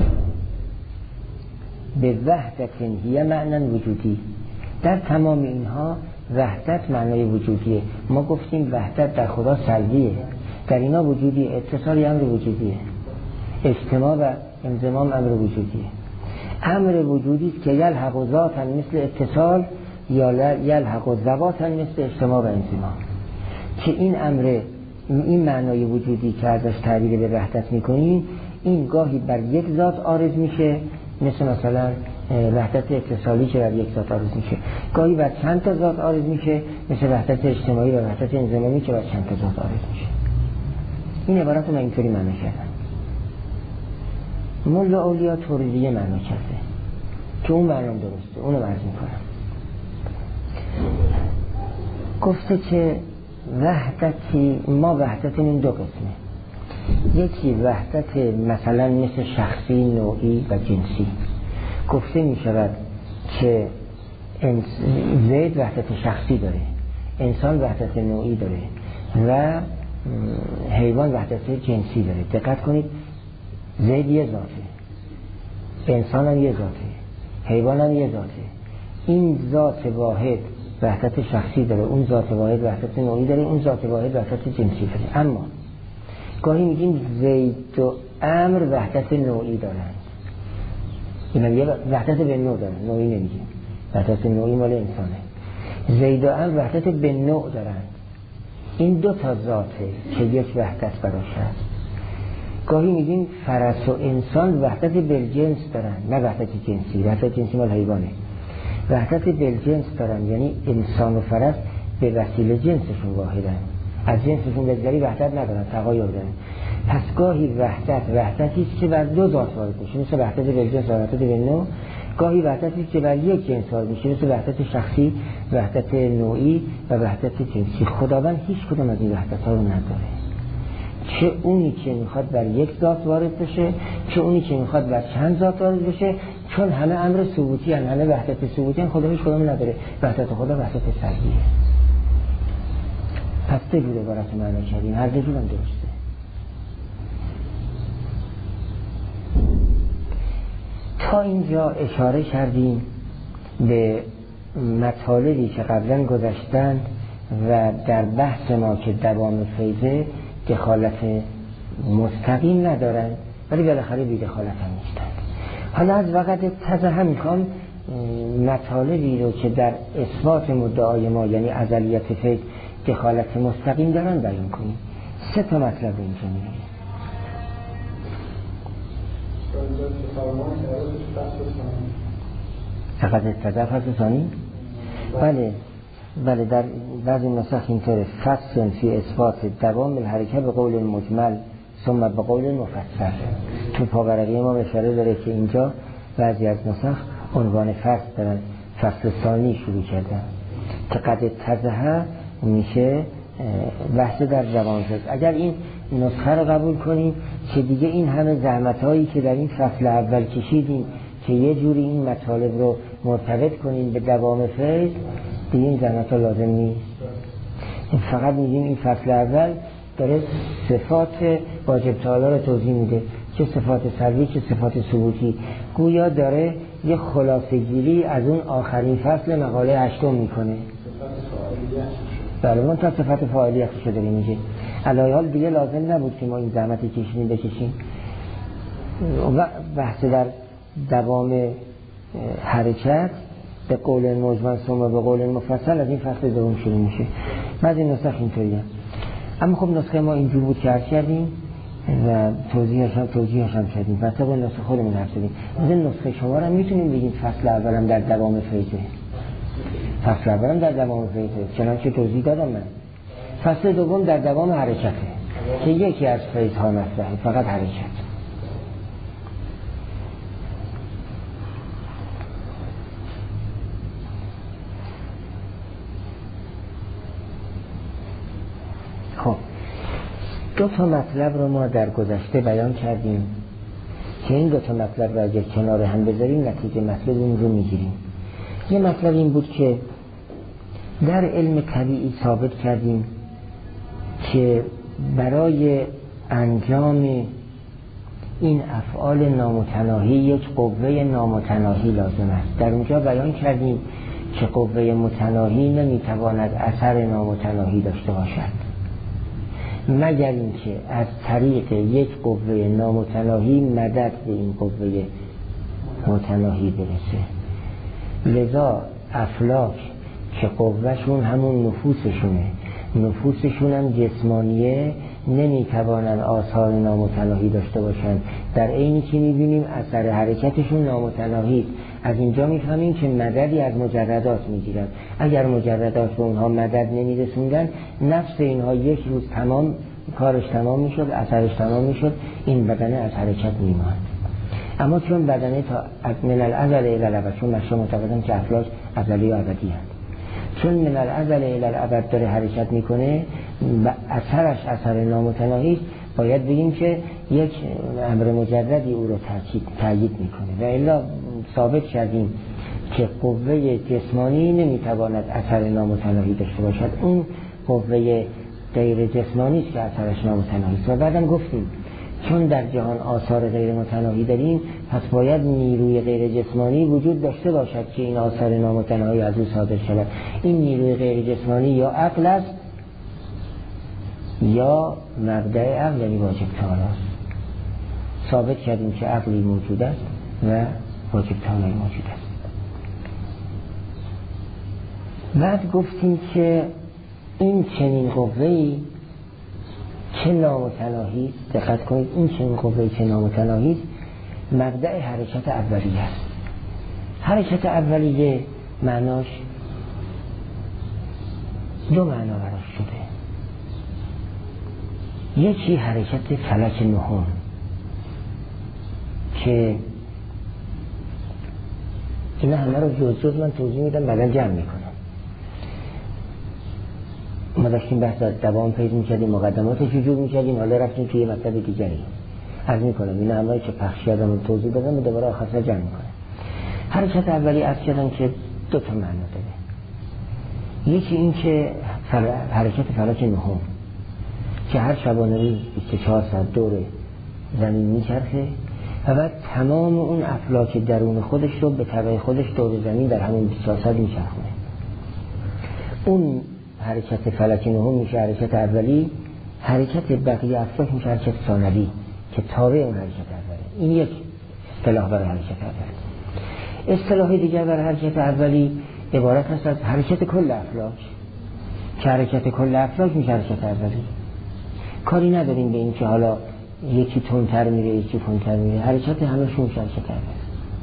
به وحدت هی معنی وجودی. در تمام اینها وحدت معنای وجودیه. ما گفتیم وحدت در خدا سلبیه، در اینا وجودیه. اتصال امر وجودیه، اجتماع و انضمام امر وجودیه. امر وجودی است که یلحق ذاتا مثل اتصال یا یلحق ذواتا مثل اجتماع و انضمام. که این امر، این معنای وجودی که ازش تعبیر به وحدت میکنیم، این گاهی بر یک ذات عارض میشه، مثلا وحدت اتصالی که بر یک ذات عارض میشه، گاهی بر چند تا ذات عارض میشه، مثل وحدت اجتماعی و وحدت انضمامی که بر چند تا ذات عارض میشه. این عبارت رو من اینطوری معنی کردم. مولا اولیا توریدیه معنی کرده که اون معنی درسته، اونو عرض میکنم. گفته که وحدتی، ما وحدتمون دو قسمه. یکی وحدت مثلا مثل شخصی، نوعی و جنسی. گفته می شود که زید وحدت شخصی داره، انسان وحدت نوعی داره و حیوان وحدت جنسی داره. دقت کنید، زید یه ذاته، انسان هم یه ذاته، حیوان هم یه ذاته. این ذات واحد وحدت شخصی داره، اون ذات واحد وحدت نوعی داره، اون ذات واحد وحدت جنسی داره. اما گاهی میگیم زید و امر وحدت نوعی دارند. اینا یه وحدت به نوع دارن، نوعی نمیگیم. وحدت نوعی مال انسانه. زید و امر وحدت به نوع دارند. این دو تا ذاته که یک وحدت براش هست. گاهی میگیم فرس و انسان وحدت بالجنس دارن، نه وحدت جنسی. وحدت جنسی مال حیوانه. وحدت بالجنس دارن، یعنی انسان و فرس به وسیله جنسشون واحدن، از جنسشون بگذری وحدت ندارن، تغایر دارن. پس گاهی وحدتی است که بر دو ذات وارد میشه، مثل وحدت بالجنس و وحدت بالنوع. گاهی وحدتی است که بر یک جنس وارد میشه، مثل وحدت شخصی، وحدت نوعی و وحدت جنسی. خداوند هیچ کدوم از این وحدت‌ها رو نداره، چه اونی که میخواد بر یک ذات وارد بشه، چه اونی که میخواد بر چند ذات وارد بشه، چون همه امر ثبوتی هستند، همه وحدت ثبوتی هستند. خدا هیچ کدوم نداره. وحدت خدا وحدت سلبیه. پس دو جور عبارت معنی کردیم، هر دو جور هم درسته. تا اینجا اشاره کردیم به مطالبی که قبلا گذشتن و در بحث ما که دوام فیضه دخالت مستقیم ندارن ولی بالاخره بی دخالت هم نیستن. حالا از وقت تزه میخوام مطالبی رو که در اثبات مدعای ما یعنی ازلیت فیض دخالت مستقیم دارن بیان کنیم. 3 تا مطلب رو اینجا میگیم. فقط تزه فصل ثانی؟ بله در بعضی نسخ اینطوره فصل فی اثبات دوام الحرکه به قول مجمل ثم به قول مفصل. تو پاورقی ما اشاره داره که اینجا بعضی از نسخ عنوان فصل دارن، فصل ثانی شروع کردن که قد تزه میشه بحث در دوام فیض. اگر این نسخه رو قبول کنیم که دیگه این همه زحمت هایی که در این فصل اول کشیدیم که یه جوری این مطالب رو مرتبط کنیم به دوام فیض، دیگه این زحمت ها لازم نیست. فقط میگیم این فصل اول داره صفات واجب تعالی رو توضیح میده، چه صفات سلبی چه صفات ثبوتی. گویا داره یه خلاصه گیری از اون آخرین فصل مقاله 8 میکنه. بله من تا صفات فاعلیتش داره میگه. علاوه حال دیگه لازم نبود که ما این زحمتی کشیدیم بکشیم. و بحث در دوام حرکت به قول مجمل ثم به قول مفصل از این فصل دوم شروع میشه. بعضی این نسخ اینطوریه. اما خب نسخه ما اینجور بود که عرض کردیم و توضیحش هم کردیم و طبق نسخه خودمون حرف زدیم. از این نسخه شما رو هم میتونیم بگیم فصل اولم در دوام فیضه. فصل اولم در دوام فیضه چنانچه توضیح دادم من. فصل دوم در دوام حرکته که یکی از فیضها مطرحه، فقط حرکت. خب 2 تا مطلب رو ما در گذشته بیان کردیم که این 2 تا مطلب رو اگر کنار هم بذاریم نتیجه مطلب این رو میگیریم. یه مطلب این بود که در علم طبیعی ثابت کردیم که برای انجام این افعال نامتناهی یک قوه نامتناهی لازم است. در اونجا بیان کردیم که قوه متناهی نمیتواند اثر نامتناهی داشته باشد مگر اینکه از طریق یک قوه نامتناهی مدد به این قوه متناهی برسه. لذا افلاک که قوهشون همون نفوسشون هم جسمانیه نمیتوانن آثار نامتناهی داشته باشن، در عینی که میبینیم اثر حرکتشون نامتناهی. از اینجا میفهمیم که مددی از مجردات میگیرن. اگر مجردات به اونها مدد نمیرسوندن نفس اینها یک روز تمام کارش تمام میشد، اثرش تمام میشد، این بدنه از حرکت میماند. اما چون بدنه تا من الازل الی الابد، چون مشروع معتقدن که افلاک ازلی و ابدی هست، چون من الازل الی الابد داره حرکت میکنه اثرش اثر نامتناهی، باید بگیم که یک امر مجردی او رو تأیید میکنه. و الا ثابت کردیم که قوه جسمانی نمیتواند اثر نامتناهی داشته باشد، اون قوه غیر جسمانی است که اثرش نامتناهی است. و بعدم گفتیم چون در جهان آثار غیر متناهی داریم، پس باید نیروی غیر جسمانی وجود داشته باشد که این آثار نامتناهی از او صادر شود. این نیروی غیر جسمانی یا عقل است یا مبدأ عقل یعنی واجب تعالی است. ثابت کردیم که عقلی موجود است و واجب تعالی موجود است. بعد گفتیم که این چنین قوه‌ای که نامتناهی، دقت کنید، این چنین قوه‌ای که نامتناهی مبدأ حرکت اولیه است. حرکت اولیه معناش 2 معنا براش شده. یکی حرکت فلک نهم که اینا همه رو جز من توضیح میدم، بعدا جمع میکنم. ما داشتیم بحث از دوام پیدا میکردیم، مقدماتش جور میکردیم، حالا رفتیم توی مطلب دیگری. عرض میکنم این همه که پخش کردم و توضیح دادم و دوباره آخر جمع میکنم. حرکت اولی عرض کردم که 2 تا معنا داره. یکی این که حرکت فلک نهم که هر شبانه روز 24 ساعت دور زمین میچرخه و بعد تمام اون افلاک درون خودش رو به طبع خودش دور زمین در همون 24 میچرخونه. اون حرکت فلک نهم میشه حرکت اولی، حرکت بقیه افلاک میشه حرکت ثانوی که تابع اون حرکت اولی. این یک اصطلاح برای حرکت اولی. اصطلاح دیگر برای حرکت اولی عبارت هست از حرکت کل افلاک که حرکت کل افلاک میشه حرکت اولی. کاری نداریم به این که حالا یکی تندتر میره یکی کندتر میره، حرکت همشون میشه حرکت اولی.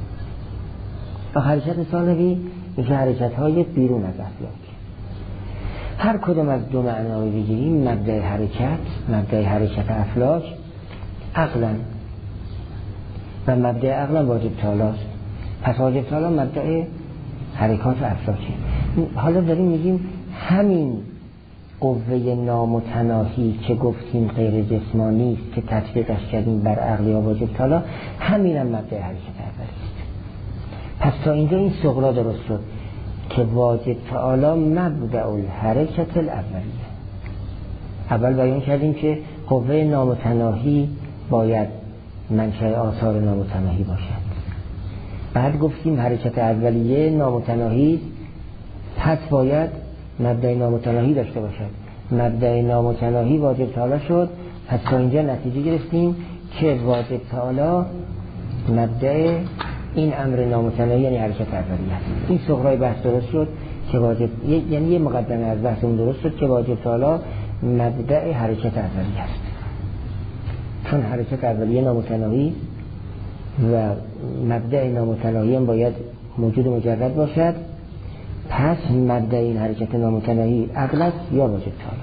و حرکت ثانوی میشه حرکت های بیرون از افلاک. هر کدوم از دو معنای بگیریم، مبدأ حرکت افلاک عقلا و مبدأ عقلا واجب تعالی. پس واجب تعالی مبدأ حرکات افلاکی. حالا داریم میگیم همین قوه نامتناهی که گفتیم غیر جسمانی است که تطبیقش کردیم بر عقل یا واجب تعالی، همین هم مبدأ حرکت اولی است. پس تا اینجا این صغرا درست شد که واجب تعالی مبدأ الحرکت الاولیه. اول بیان کردیم که قوه نامتناهی باید منشأ آثار نامتناهی باشد. بعد گفتیم حرکت اولیه نامتناهی، پس باید مبدأ نامتناهی داشته باشد. مبدأ نامتناهی واجب تعالی شد. پس تا اینجا نتیجه گرفتیم که واجب تعالی مبدأ این امر نامتناهی یعنی حرکت اولیه است. این صغرای بحث درست شد که واجب، یعنی یه مقدمه از بحثمون درست شد که واجب تعالی مبدأ حرکت اولیه است. چون حرکت اولیه نامتناهی و مبدأ نامتناهی هم باید موجود مجرد باشد، پس مبدأ این حرکت نامتناهی عقل است یا واجب تعالی.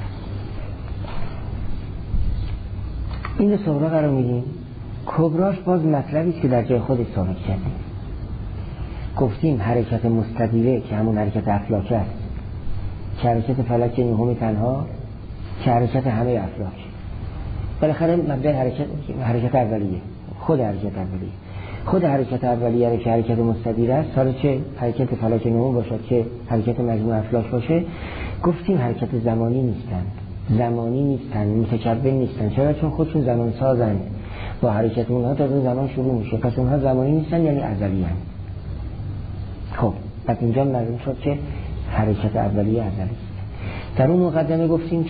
این رو صغرا قرار میدیم. کبراش باز مطلبی است که در جای خودش ثابت کردیم. گفتیم حرکت مستدیره که همون حرکت افلاک است، که حرکت فلک نهم تنها، که حرکت همه افلاک. بالاخره مبدأ حرکت اولیه، خود حرکت اولیه رو که حرکت مستدیره است، حالا چه حرکت فلک نهم باشد چه حرکت مجموع افلاک باشه، گفتیم حرکت زمانی نیستن، متکبر نیستن. چرا؟ چون خودشون زمان سازن. با حرکت اونها تا زمان شروع میشه، پس اونها زمانی نیستن یعنی ازلی هستند. خب پس اینجا معلوم شد که حرکت اولیه ازلی است. در اون مقدمه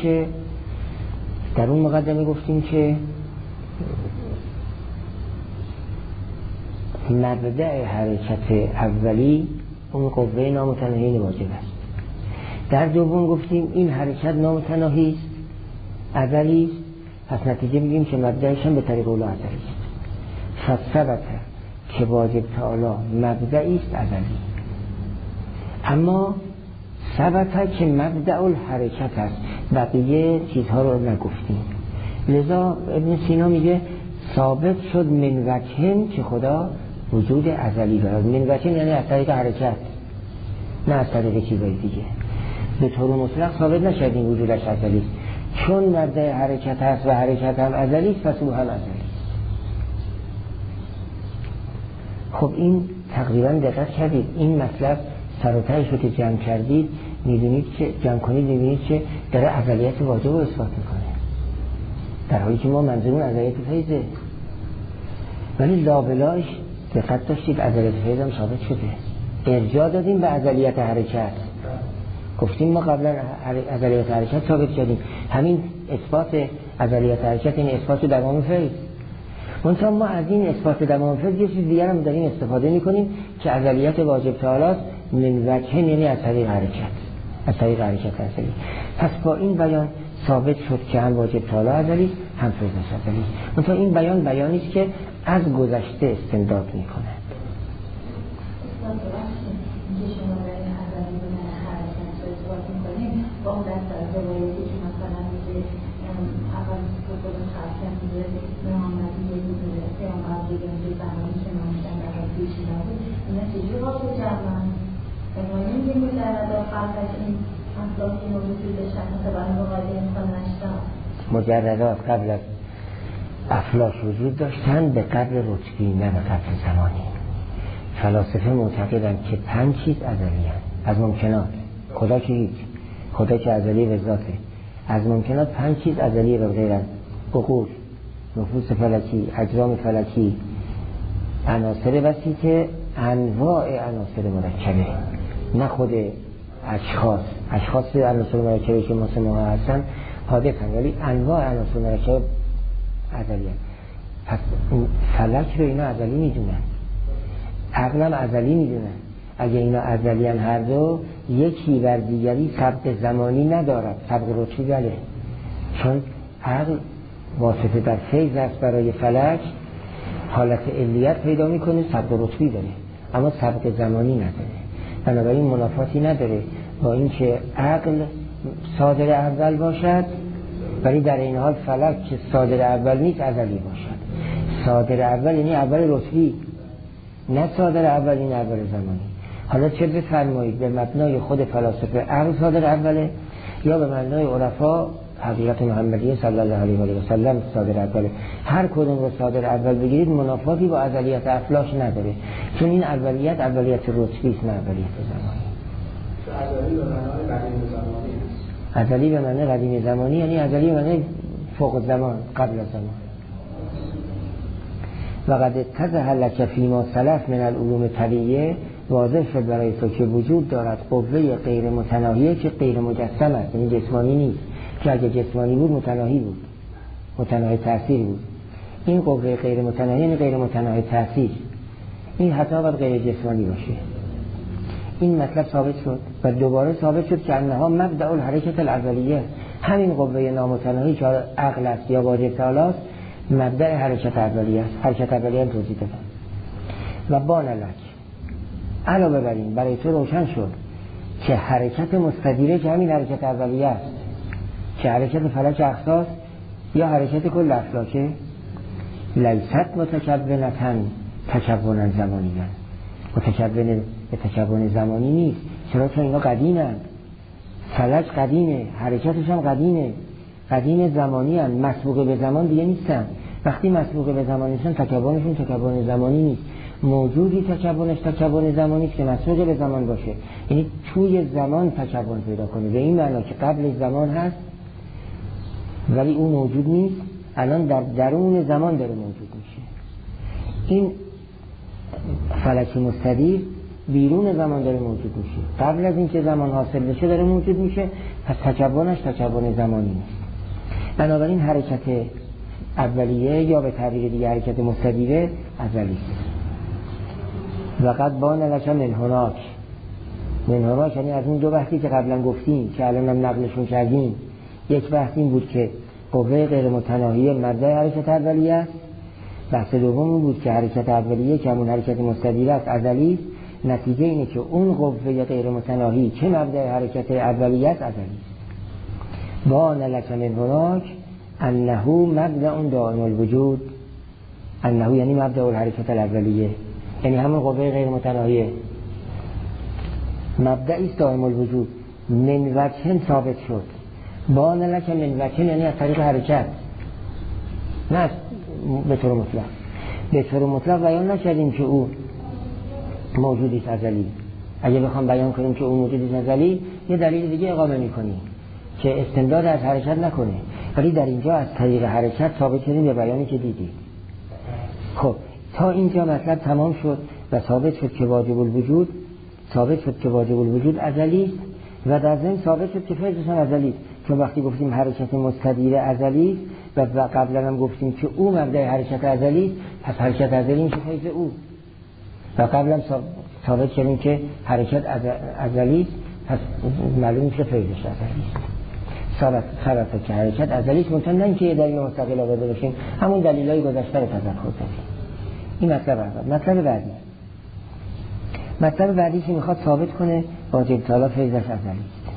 گفتیم که مبدأ حرکت اولی اون قوه نامتناهی واجب است. در دوم گفتیم این حرکت نامتناهی است، ازلی است، پس نتیجه میگیم که مبدأش هم به طریق اولا ازلی است. فثبت که واجب تعالی مبدأی است ازلی، اما ثبت که مبدأ الحرکت است. بقیه چیزها رو نگفتیم. لذا ابن سینا میگه ثابت شد من وجهن که خدا وجود ازلی دارد. من وجهن یعنی از طریق حرکت، نه از طریق چیزای دیگه. به طور مطلق ثابت نشدیم وجودش ازلی است، چون مبدأ حرکت هست و حرکت هم ازلی است، پس او هم ازلی است. خب این تقریبا دقت کردید این مطلب سر و تهش رو که جمع کردید میدونید که میبینید که داره ازلیت واجب رو اثبات میکنه، در حالی که ما منظورمون ازلیت فیضه. ولی لابلاش دقت داشتید ازلیت فیض هم ثابت شده. ارجاع دادیم به ازلیت حرکت. گفتیم ما قبلا ازلیت حرکت ثابت کردیم، همین اثبات ازلیت حرکت این اثبات دوام فیض. منتها ما از این اثبات دوام فیض یه چیز دیگر هم داریم استفاده میکنیم که ازلیت واجب تعالی من وجه یعنی از طریق حرکت ازلی. پس با این بیان ثابت شد که هم واجب تعالی ازلی هم فیض ازلی. منتها این بیانی است که از گذشته استمداد میکنه. با اون دست از روایتی که مثلا میگه اول بکنم خرشن میگه محمدی یه میگه پیامبر دیگه میگه زمانی که نامشن در حال پیشی نبود اینا چجور واقع جمعن اگه میگه مجرد خلقش این اصلاحی رو وجود داشتن مثل برای مقایده انسان نشتن. مجردات قبل از افلاک وجود داشتن به قدر رتبی نه به قدر زمانی. فلاسفه معتقدند که 5 چیز ازلی هست از ممکنات. خدا که هیچ، خدا که ازلی به ذاته. از ممکنات 5 چیز ازلی به غیر از عقول، نفوس فلکی، اجرام فلکی، عناصر وسیطه انواع عناصر مرکبه، نه خود اشخاص عناصر مرکبه که مثل ما هستن حادثن، ولی انواع عناصر مرکبه ازلی هست. پس فلک رو اینا ازلی میدونن، عقلم ازلی میدونن. اگه اینا ازلی هم هر دو، یکی بر دیگری سبق زمانی ندارد، سبق رتبی بله، چون عقل واسطه در فیض است برای فلک، حالت علیت پیدا میکنه، سبق رتبی داره اما سبق زمانی نداره. بنابراین منافاتی نداره با اینکه عقل صادر اول باشد، ولی در این حال فلک که صادر اول نیست ازلی باشد. صادر اول یعنی اول رتبی، نه صادر اول این اول زمانی. حالا چه بفرمایید، به مبنای خود فلاسفه عقل صادر اوله یا به مبنای عرفا حقیقت محمدیه صلی الله علیه و سلم صادر اوله؟ هر کدوم رو صادر اول بگیرید منافاتی با ازلیت افلاک نداره، چون این اولیت رتبی است، نه اولیت زمانی. ازلی به معنی قدیم زمانی یعنی ازلی به معنی فوق زمان، قبل از زمان. و قد اتضح لک فیما سلف من العلوم طبیعیه، واضح شد برای تو که وجود دارد قوه غیر متناهیه که غیر مجسم است، یعنی جسمانی نیست، که اگه جسمانی بود متناهی بود، متناهی تأثیر بود. این قوه غیر متناهی یعنی غیر متناهی تأثیر، این حتی باید غیر جسمانی باشه. این مطلب ثابت شد و دوباره ثابت شد که انها مبدأ الحرکت الاولیه، همین قوه نامتناهی که عقل است یا واجب تعالی است، مبدأ حرکت اولیه است. حرکت اولیه توضیح دادم. و بان لک، علاوه بر این برای تو روشن شد که حرکت مستدیره که همین حرکت اولیه است، که حرکت فلک اقصاست یا حرکت کل افلاکه، لیست متکونتن تکون زمانیه، متکون زمانی نیست. چرا؟ چون اینا قدیمن، فلک قدیمه، حرکتش هم قدیم زمانی هن، مسبوق به زمان دیگه نیستن. وقتی مسبوق به زمان نیستن تکونشون تکون زمانی نیست. موجودی تکون زمانی است که مسبوق به زمان باشه، یعنی توی زمان تکون پیدا کنه، به این معنی که قبل زمان هست ولی اون موجود نیست، الان در درون زمان داره موجود میشه. این فلک مستدیر بیرون زمان داره موجود میشه، قبل از اینکه زمان حاصل بشه داره موجود میشه، پس تکونش تکون زمانی نیست. بنابراین حرکت اولیه یا به تعبیر دیگه حرکت مستدیره ازلی است. و قد بان لک من هناک یعنی از اون دو بحثی که قبلا گفتیم که الان هم نقلشون کردیم، یک بحث این بود که قوه غیر متناهیه مبدأ حرکت اولیه است، بحث دوم این بود که حرکت اولیه که همون حرکت مستدیره است ازلی است. نتیجه اینه که اون قوه غیر متناهی که مبدأ حرکت اولیه است ازلی است. بان لک من هناک انه مبدأ دائم الوجود، انه یعنی مبدأ الحرکت الاولیه، یعنی همون قوه غیر متناهیه مبدأی است دائم الوجود. من وجه ثابت شد. بان لک من وجه یعنی از طریق حرکت، نه به طور مطلق. به طور مطلق بیان نکردیم که او موجودی است ازلی. اگه بخوام بیان کنیم که او موجودی است ازلی، یه دلیل دیگه اقامه می‌کنیم که استمداد از حرکت نکنه، ولی در اینجا از طریق حرکت ثابت کردیم به بیانی که دیدید. خب تا اینجا مطلب تمام شد و ثابت شد که واجب الوجود ازلی و در ضمن ثابت شد که فیضش هم ازلی، چون وقتی گفتیم حرکت مستدیر ازلی و قبلا هم گفتیم که او مبدأ حرکت ازلی، پس حرکت ازلی میشه فیض او. و قبلا ثابت کردیم که حرکت ازلی، پس معلوم میشه فیضش ازلی. ثابت که حرکت ازلی است، منتها نه اینکه یه دلیل مستقل آورده باشیم، همون دلیلای گذشته رو تذکر کنیم. این مطلب اول. مطلب بعدی که میخواد ثابت کنه واجب تعالی فیضش ازلی است.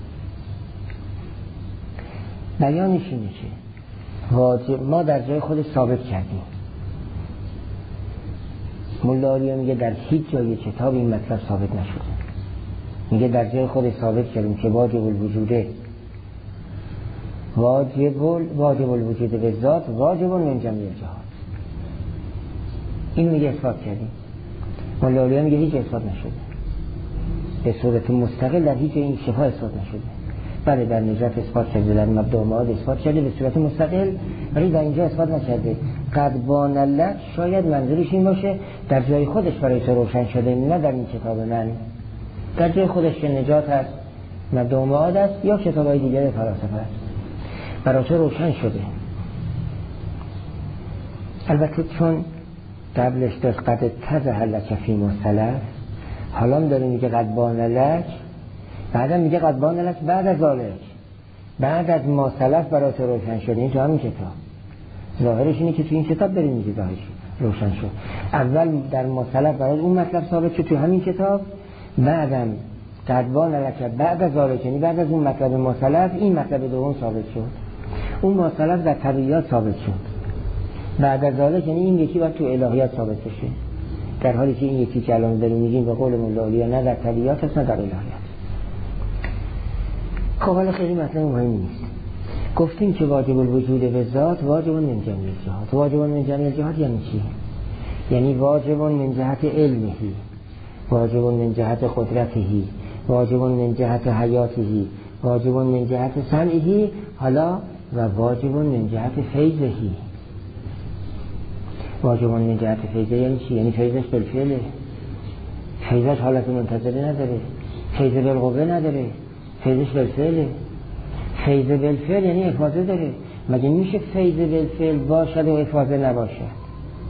بیانش اینه که واجب ما در جای خودش ثابت کردیم. ملا علی میگه در هیچ جای کتاب این مطلب ثابت نشده. میگه در جای خودش ثابت کردیم که واجب الوجوده، واجب الوجود به ذات، واجب من جمعی جهات. این میگه اثبات کردیم. ملا علی میگه هیچ اثبات نشده، به صورت مستقل در هیچ این شفا اثبات نشده. بله در نجات اثبات کرده، در مبدأ معاد اثبات کرده به صورت مستقل، ولی در اینجا اثبات نکرده. قد بان لک شاید منظورش این باشه در جای خودش برای تو روشن شده، نه در این کتاب من. در جای خودش که نجات هست، مبدأ معاد است، یا کتاب‌های دیگر فلاسفه است، برای تو روشن شده. البته چون قبلش داشت قد اتضح لک فی مصطلح، حالا داره میگه قد بان لک، بعدا میگه قد بان لک بعد از ذالک، بعد از ما سلف برای تو روشن شده. این تو همین کتاب ظاهرش اینه که تو این کتاب داریم میگه ظاهرش روشن شد. اول در ما سلف برای اون مطلب ثابت شد تو همین کتاب، بعدم قد بان لک بعد از ذالک، یعنی بعد از اون مطلب ما سلف این مطلب دوم ثابت شد. اون ما سلف در طبیعیات ثابت شد، بعد از ذالک یعنی این یکی باید تو الهیات ثابت بشه، در حالی که این یکی که الان داریم میگیم به قول مولا نه در طبیعیات است نه در الهیات. خب حالا خیلی مطلب مهمی نیست. گفتیم که واجب الوجود به ذات واجب من جمیع الجهات. واجب من جمیع الجهات یعنی چی؟ یعنی واجب من جهت علمه، واجب من جهت قدرته، واجب من جهت حیاته، واجب من جهت سمعه، حالا و واجب من جهت فیضه. واجب من جهت فیضه یعنی چی؟ یعنی فیضش بالفعله، فیضش حالت منتظره نداره، فیض بالقوه نداره، فیضش بالفعله. فیض بالفعل یعنی افاضه داره. مگه میشه فیض بالفعل باشد و افاضه نباشد؟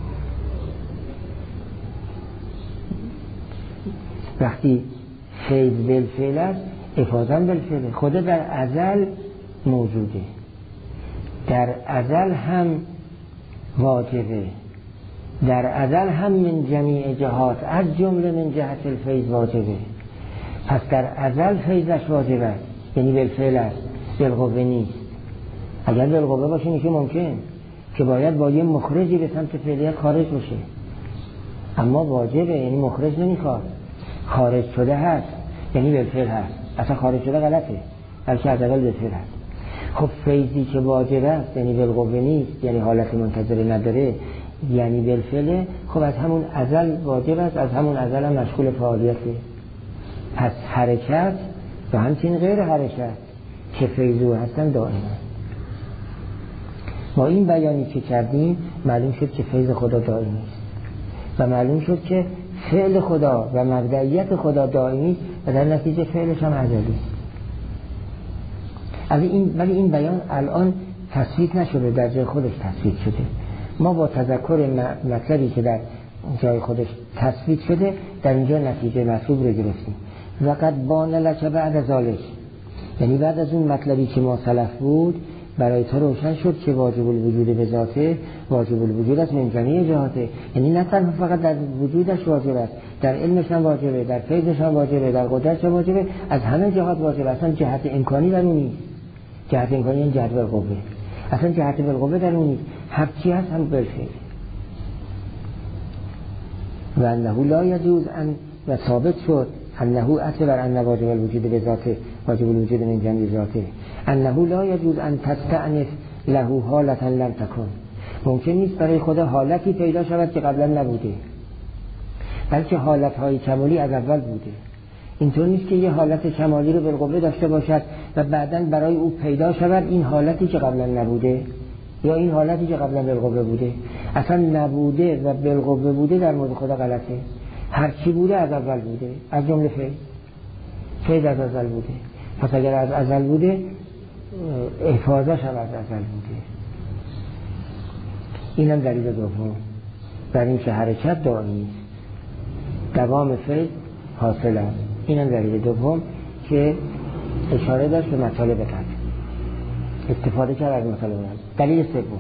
وقتی فیض بالفعل است افاضه بالفعله. خدا در ازل موجوده، در ازل هم واجبه، در ازل هم من جمیع جهات از جمله من جهت الفیض واجبه. پس در ازل فیضش واجب است، یعنی بالفعل است، بالقوه نیست. اگر بالقوه باشه میشه ممکن که باید با یه مخرجی به سمت فعلیت خارج بشه، اما واجبه یعنی مخرج نمیخواد، خارج شده هست یعنی بالفعل هست. اصلا خارج شده غلطه، بلکه از اول بالفعل هست. خب فیضی که واجب است یعنی بالقوه نیست، یعنی حالت منتظره نداره، یعنی بالفعله. خب از همون ازل واجب است، از همون ازل هم مشغول فعالیته. پس حرکت و همچنین غیر حرکت که فیضو هستن دائما. با این بیانی که کردیم معلوم شد که فیض خدا دائمی است و معلوم شد که فعل خدا و مبدئیت خدا دائمی و در نتیجه فعلش هم ازلی است. ولی این بیان الان تثبیت نشده، در جای خودش تثبیت شده. ما با تذکر مطلبی که در جای خودش تثبیت شده در اینجا نتیجه مطلوب رو گرفتیم. وقد بان لک بعد از ذالک، یعنی بعد از اون مطلبی که ما سلف بود برای تو روشن شد که واجب الوجود به ذاته واجب الوجود است من جمیع جهاته. یعنی نه تنها فقط در وجودش واجب است، در علمش هم واجبه، در فیضش هم واجبه، در قدرتش هم واجبه، از همه جهات واجبه. اصلا جهت امکانی در اون نیست. جهت امکانی یعنی جهت بالقوه، اصلا جهت بالقوه در اون نیست. هر چی هست هم بالفعل. و انه لا یجوز ان، و ثابت شد انه اعتبر ان واجب الوجود به ذاته واجب الوجود من جمیع ذاته، انه لا یجوز ان تستأنف له حالتا لم تکن. ممکن نیست برای خدا حالتی پیدا شود که قبلا نبوده، بلکه حالتهای کمالی از اول بوده. اینطور نیست که یه حالت کمالی رو بالقوه داشته باشد و بعداً برای او پیدا شود این حالتی که قبلا نبوده یا این حالتی که قبلا بالقوه بوده. اصلا نبوده و بالقوه بوده در مورد خدا غلطه. هر چی بوده از اول بوده، از جمله فیض از ازل بوده. پس اگر از ازل بوده احفاظش هم از ازل بوده. اینم دلیل دوم بر این که حرکت دائمی دوام فیض حاصل است. اینم دلیل دوم که اشاره داشت به مطالب قبل، استفاده کرد از مطالب قبل. دلیل سوم،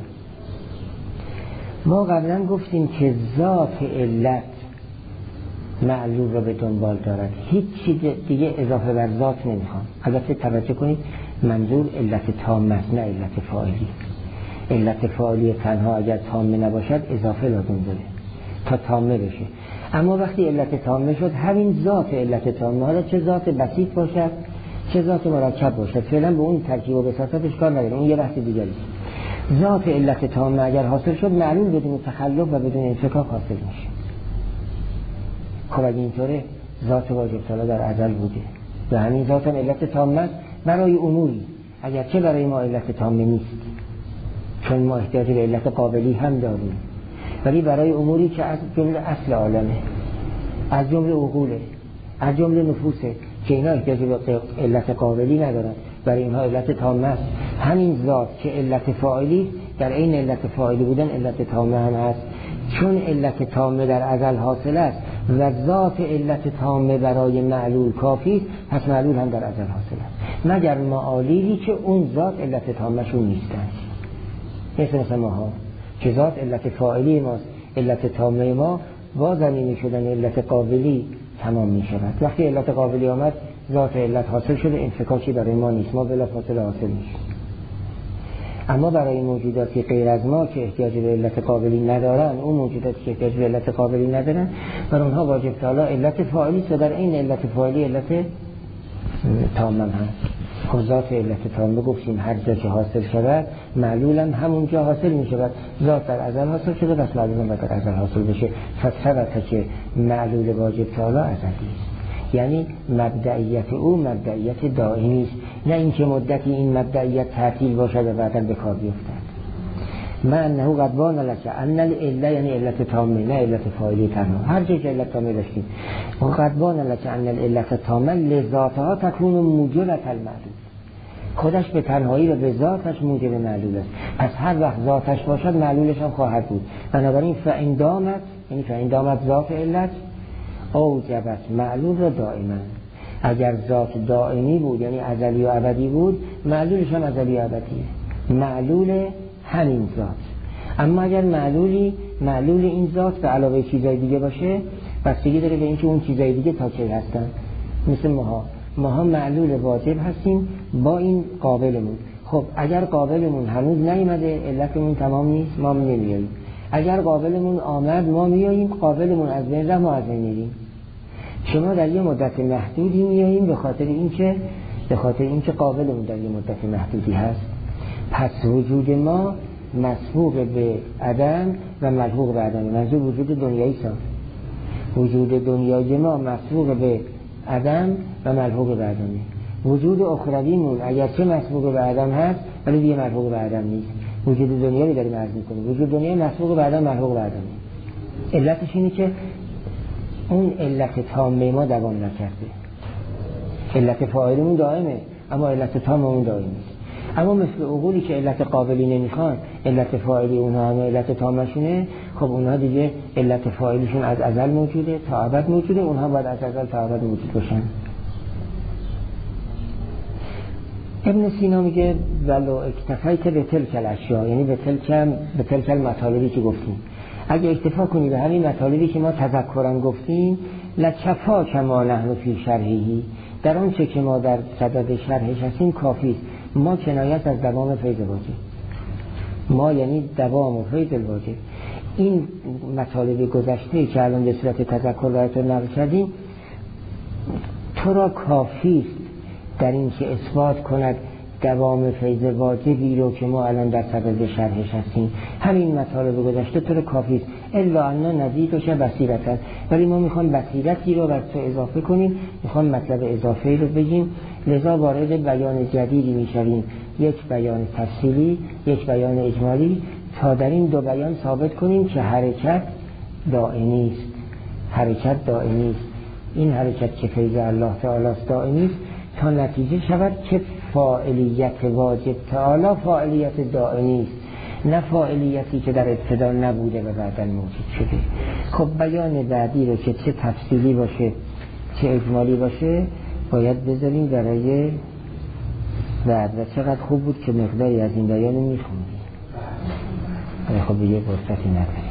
ما قبلا گفتیم که ذات علت معلول را به دنبال دارد، هیچ چیز دیگه اضافه بر ذات نمیخوام. البته توجه کنید منظور علت تامه نه علت فاعلی. علت فاعلی تنها اگر تامه نباشد اضافه لازم داره تا تامه بشه. اما وقتی علت تامه شد همین ذات علت تامه، حالا چه ذات بسیط باشد چه ذات مرکب باشد، فعلا به اون ترکیب و بساطتش کار نداره، اون یه بحث دیگری. ذات علت تامه اگر حاصل شد معلول بدون تخلف و بدون انفکاک حاصل میشه. خب اگه اینطوره ذات واجب تعالی در ازل بوده و همین ذات هم علت تامه برای اموری، اگر چه برای ما علت تامه نیست، چون ما احتیاج به علت قابلی هم داریم، ولی برای اموری که از جمله اصل عالمه، از جمله عقوله، از جمله نفوسه که اینا احتیاج به علت قابلی ندارن، برای اینها علت تامه است. همین ذات که علت فاعلی در این علت فاعلی بودن علت تامه هم هست، چون علت تامه در ازل حاصل است و ذات علت تامه برای معلول کافی است، پس معلول هم در ازل حاصل است، مگر معالیلی که اون ذات علت تامهشون نیستند. مثل ماها که ذات علت فاعلی ماست، علت تامه ما با زمینی شدن علت قابلی تمام می شود. وقتی علت قابلی آمد ذات علت حاصل شده، انفکاکی برای ما نیست، ما بلا فاصله حاصل میشیم. اما برای موجوداتی غیر از ما که احتیاج به علت قابلی ندارن، اون موجوداتی که احتیاج به علت قابلی ندارن، بر اونها واجب تعالی علت فاعلی است، در این علت فاعلی علت تامه هست. خب ذات علت تامه گفتیم هر جا که حاصل شود معلولم همون جا حاصل می شود. ذات در ازل حاصل شده، بس معلولم در ازل حاصل بشه. فثبت که معلول واجب تعالی ازلی است، یعنی مبدئیت او مبدئیت دائمی است، نه اینکه مدتی این مبدئیت تعطیل باشد و بعدا به کار بیفتد. ما انه قد بان لك ان العله یعنی علت تامه، نه علت فاعلی تنها. هر جای که علت تامه داشتیم و قد بان لك ان العلت تامه لذاتها تكون موجبه المعلول، خودش به تنهایی و به ذاتش موجب معلول است، پس هر وقت ذاتش باشد معلولش هم خواهد بود. بنابراین فإن دامت یعنی فإن دامت ذات علت اوجبت معلول را دائما. اگر ذات دائمی بود یعنی ازلی و ابدی بود، معلولش هم ازلی و ابدیه، معلول همین ذات. اما اگر معلول این ذات به علاوه چیزای دیگه باشه، بستگی داره به اینکه اون چیزای دیگه تا کی هستن. مثل ماها معلول واجب هستیم با این قابلمون. خب اگر قابلمون هنوز نیامده، علتمون تمام نیست، ما نمیاییم. اگر قابلمون آمد ما میاییم، قابلمون از بین رفت ما از بین میریم. شما در یه مدت محدودی میاییم به خاطر اینکه قابلمون در یه مدت محدودی هست. پس وجود ما مسبوق به عدم و ملحوق به عدم. منظور وجود دنیایی ساست. وجود دنیای ما مسبوق به عدم و ملحوق به عدمه. وجود اخرویمون اگرچه مسبوق به عدم هست ولی دیگه ملحوق به عدم نیست. وجود دنیایی داریم عرض می‌کنیم. وجود دنیایی مسبوق به عدم، ملحوق به عدمه. علتش اینه که اون علت تامه ما دوام نکرده. علت فاعلیمون دائمه اما علت تاممون دائم نیست. اما مثل عقولی که علت قابلی نمیخوان، علت فاعلی اونها هم علت تامشونه، خب اونها دیگه علت فاعلیشون از ازل موجوده، تا ابد موجوده، اونها باید از ازل تا ابد موجود باشن. ابن سینا میگه ولو اکتفیت به تلک الاشیاء، یعنی به تلک المطالبی که گفتیم، اگه اکتفا کنی به همین مطالبی که ما تذکرن گفتیم، لکفا کما نحن فی شرحی، در اون چه که ما در صدد شرحش هستیم کافی است. ما کنایت از دوام فیض واجب، ما یعنی دوام و فیض الواجب. این مطالب گذشته که الان به صورت تذکر براتون نقل کردیم تو را کافی است در این که اثبات کند دوام فیض واجبی رو که ما الان در صدد شرحش هستیم. همین مطالب گذشته تو رو کافی است، الا انا نزیدش بصیرتا، ولی ما میخوام بصیرتی رو بر تو اضافه کنیم، میخوام مطلب اضافه رو بگیم، لذا وارد بیان جدیدی میشویم، یک بیان تفصیلی، یک بیان اجمالی، تا در این دو بیان ثابت کنیم که حرکت دائمی است. حرکت دائمی است. این حرکت که فیض الله تعالی است دائمی است، تا نتیجه شود که فاعلیت واجب تعالی فاعلیت دائمی است، نه فاعلیتی که در ابتدا نبوده و بعداً موجود شده. خب بیان بعدی رو که چه تفصیلی باشه چه اجمالی باشه باید بذاریم برای بعد. و چقدر خوب بود که مقداری از این بیان میخوندیم. خب یه فرصتی نداره.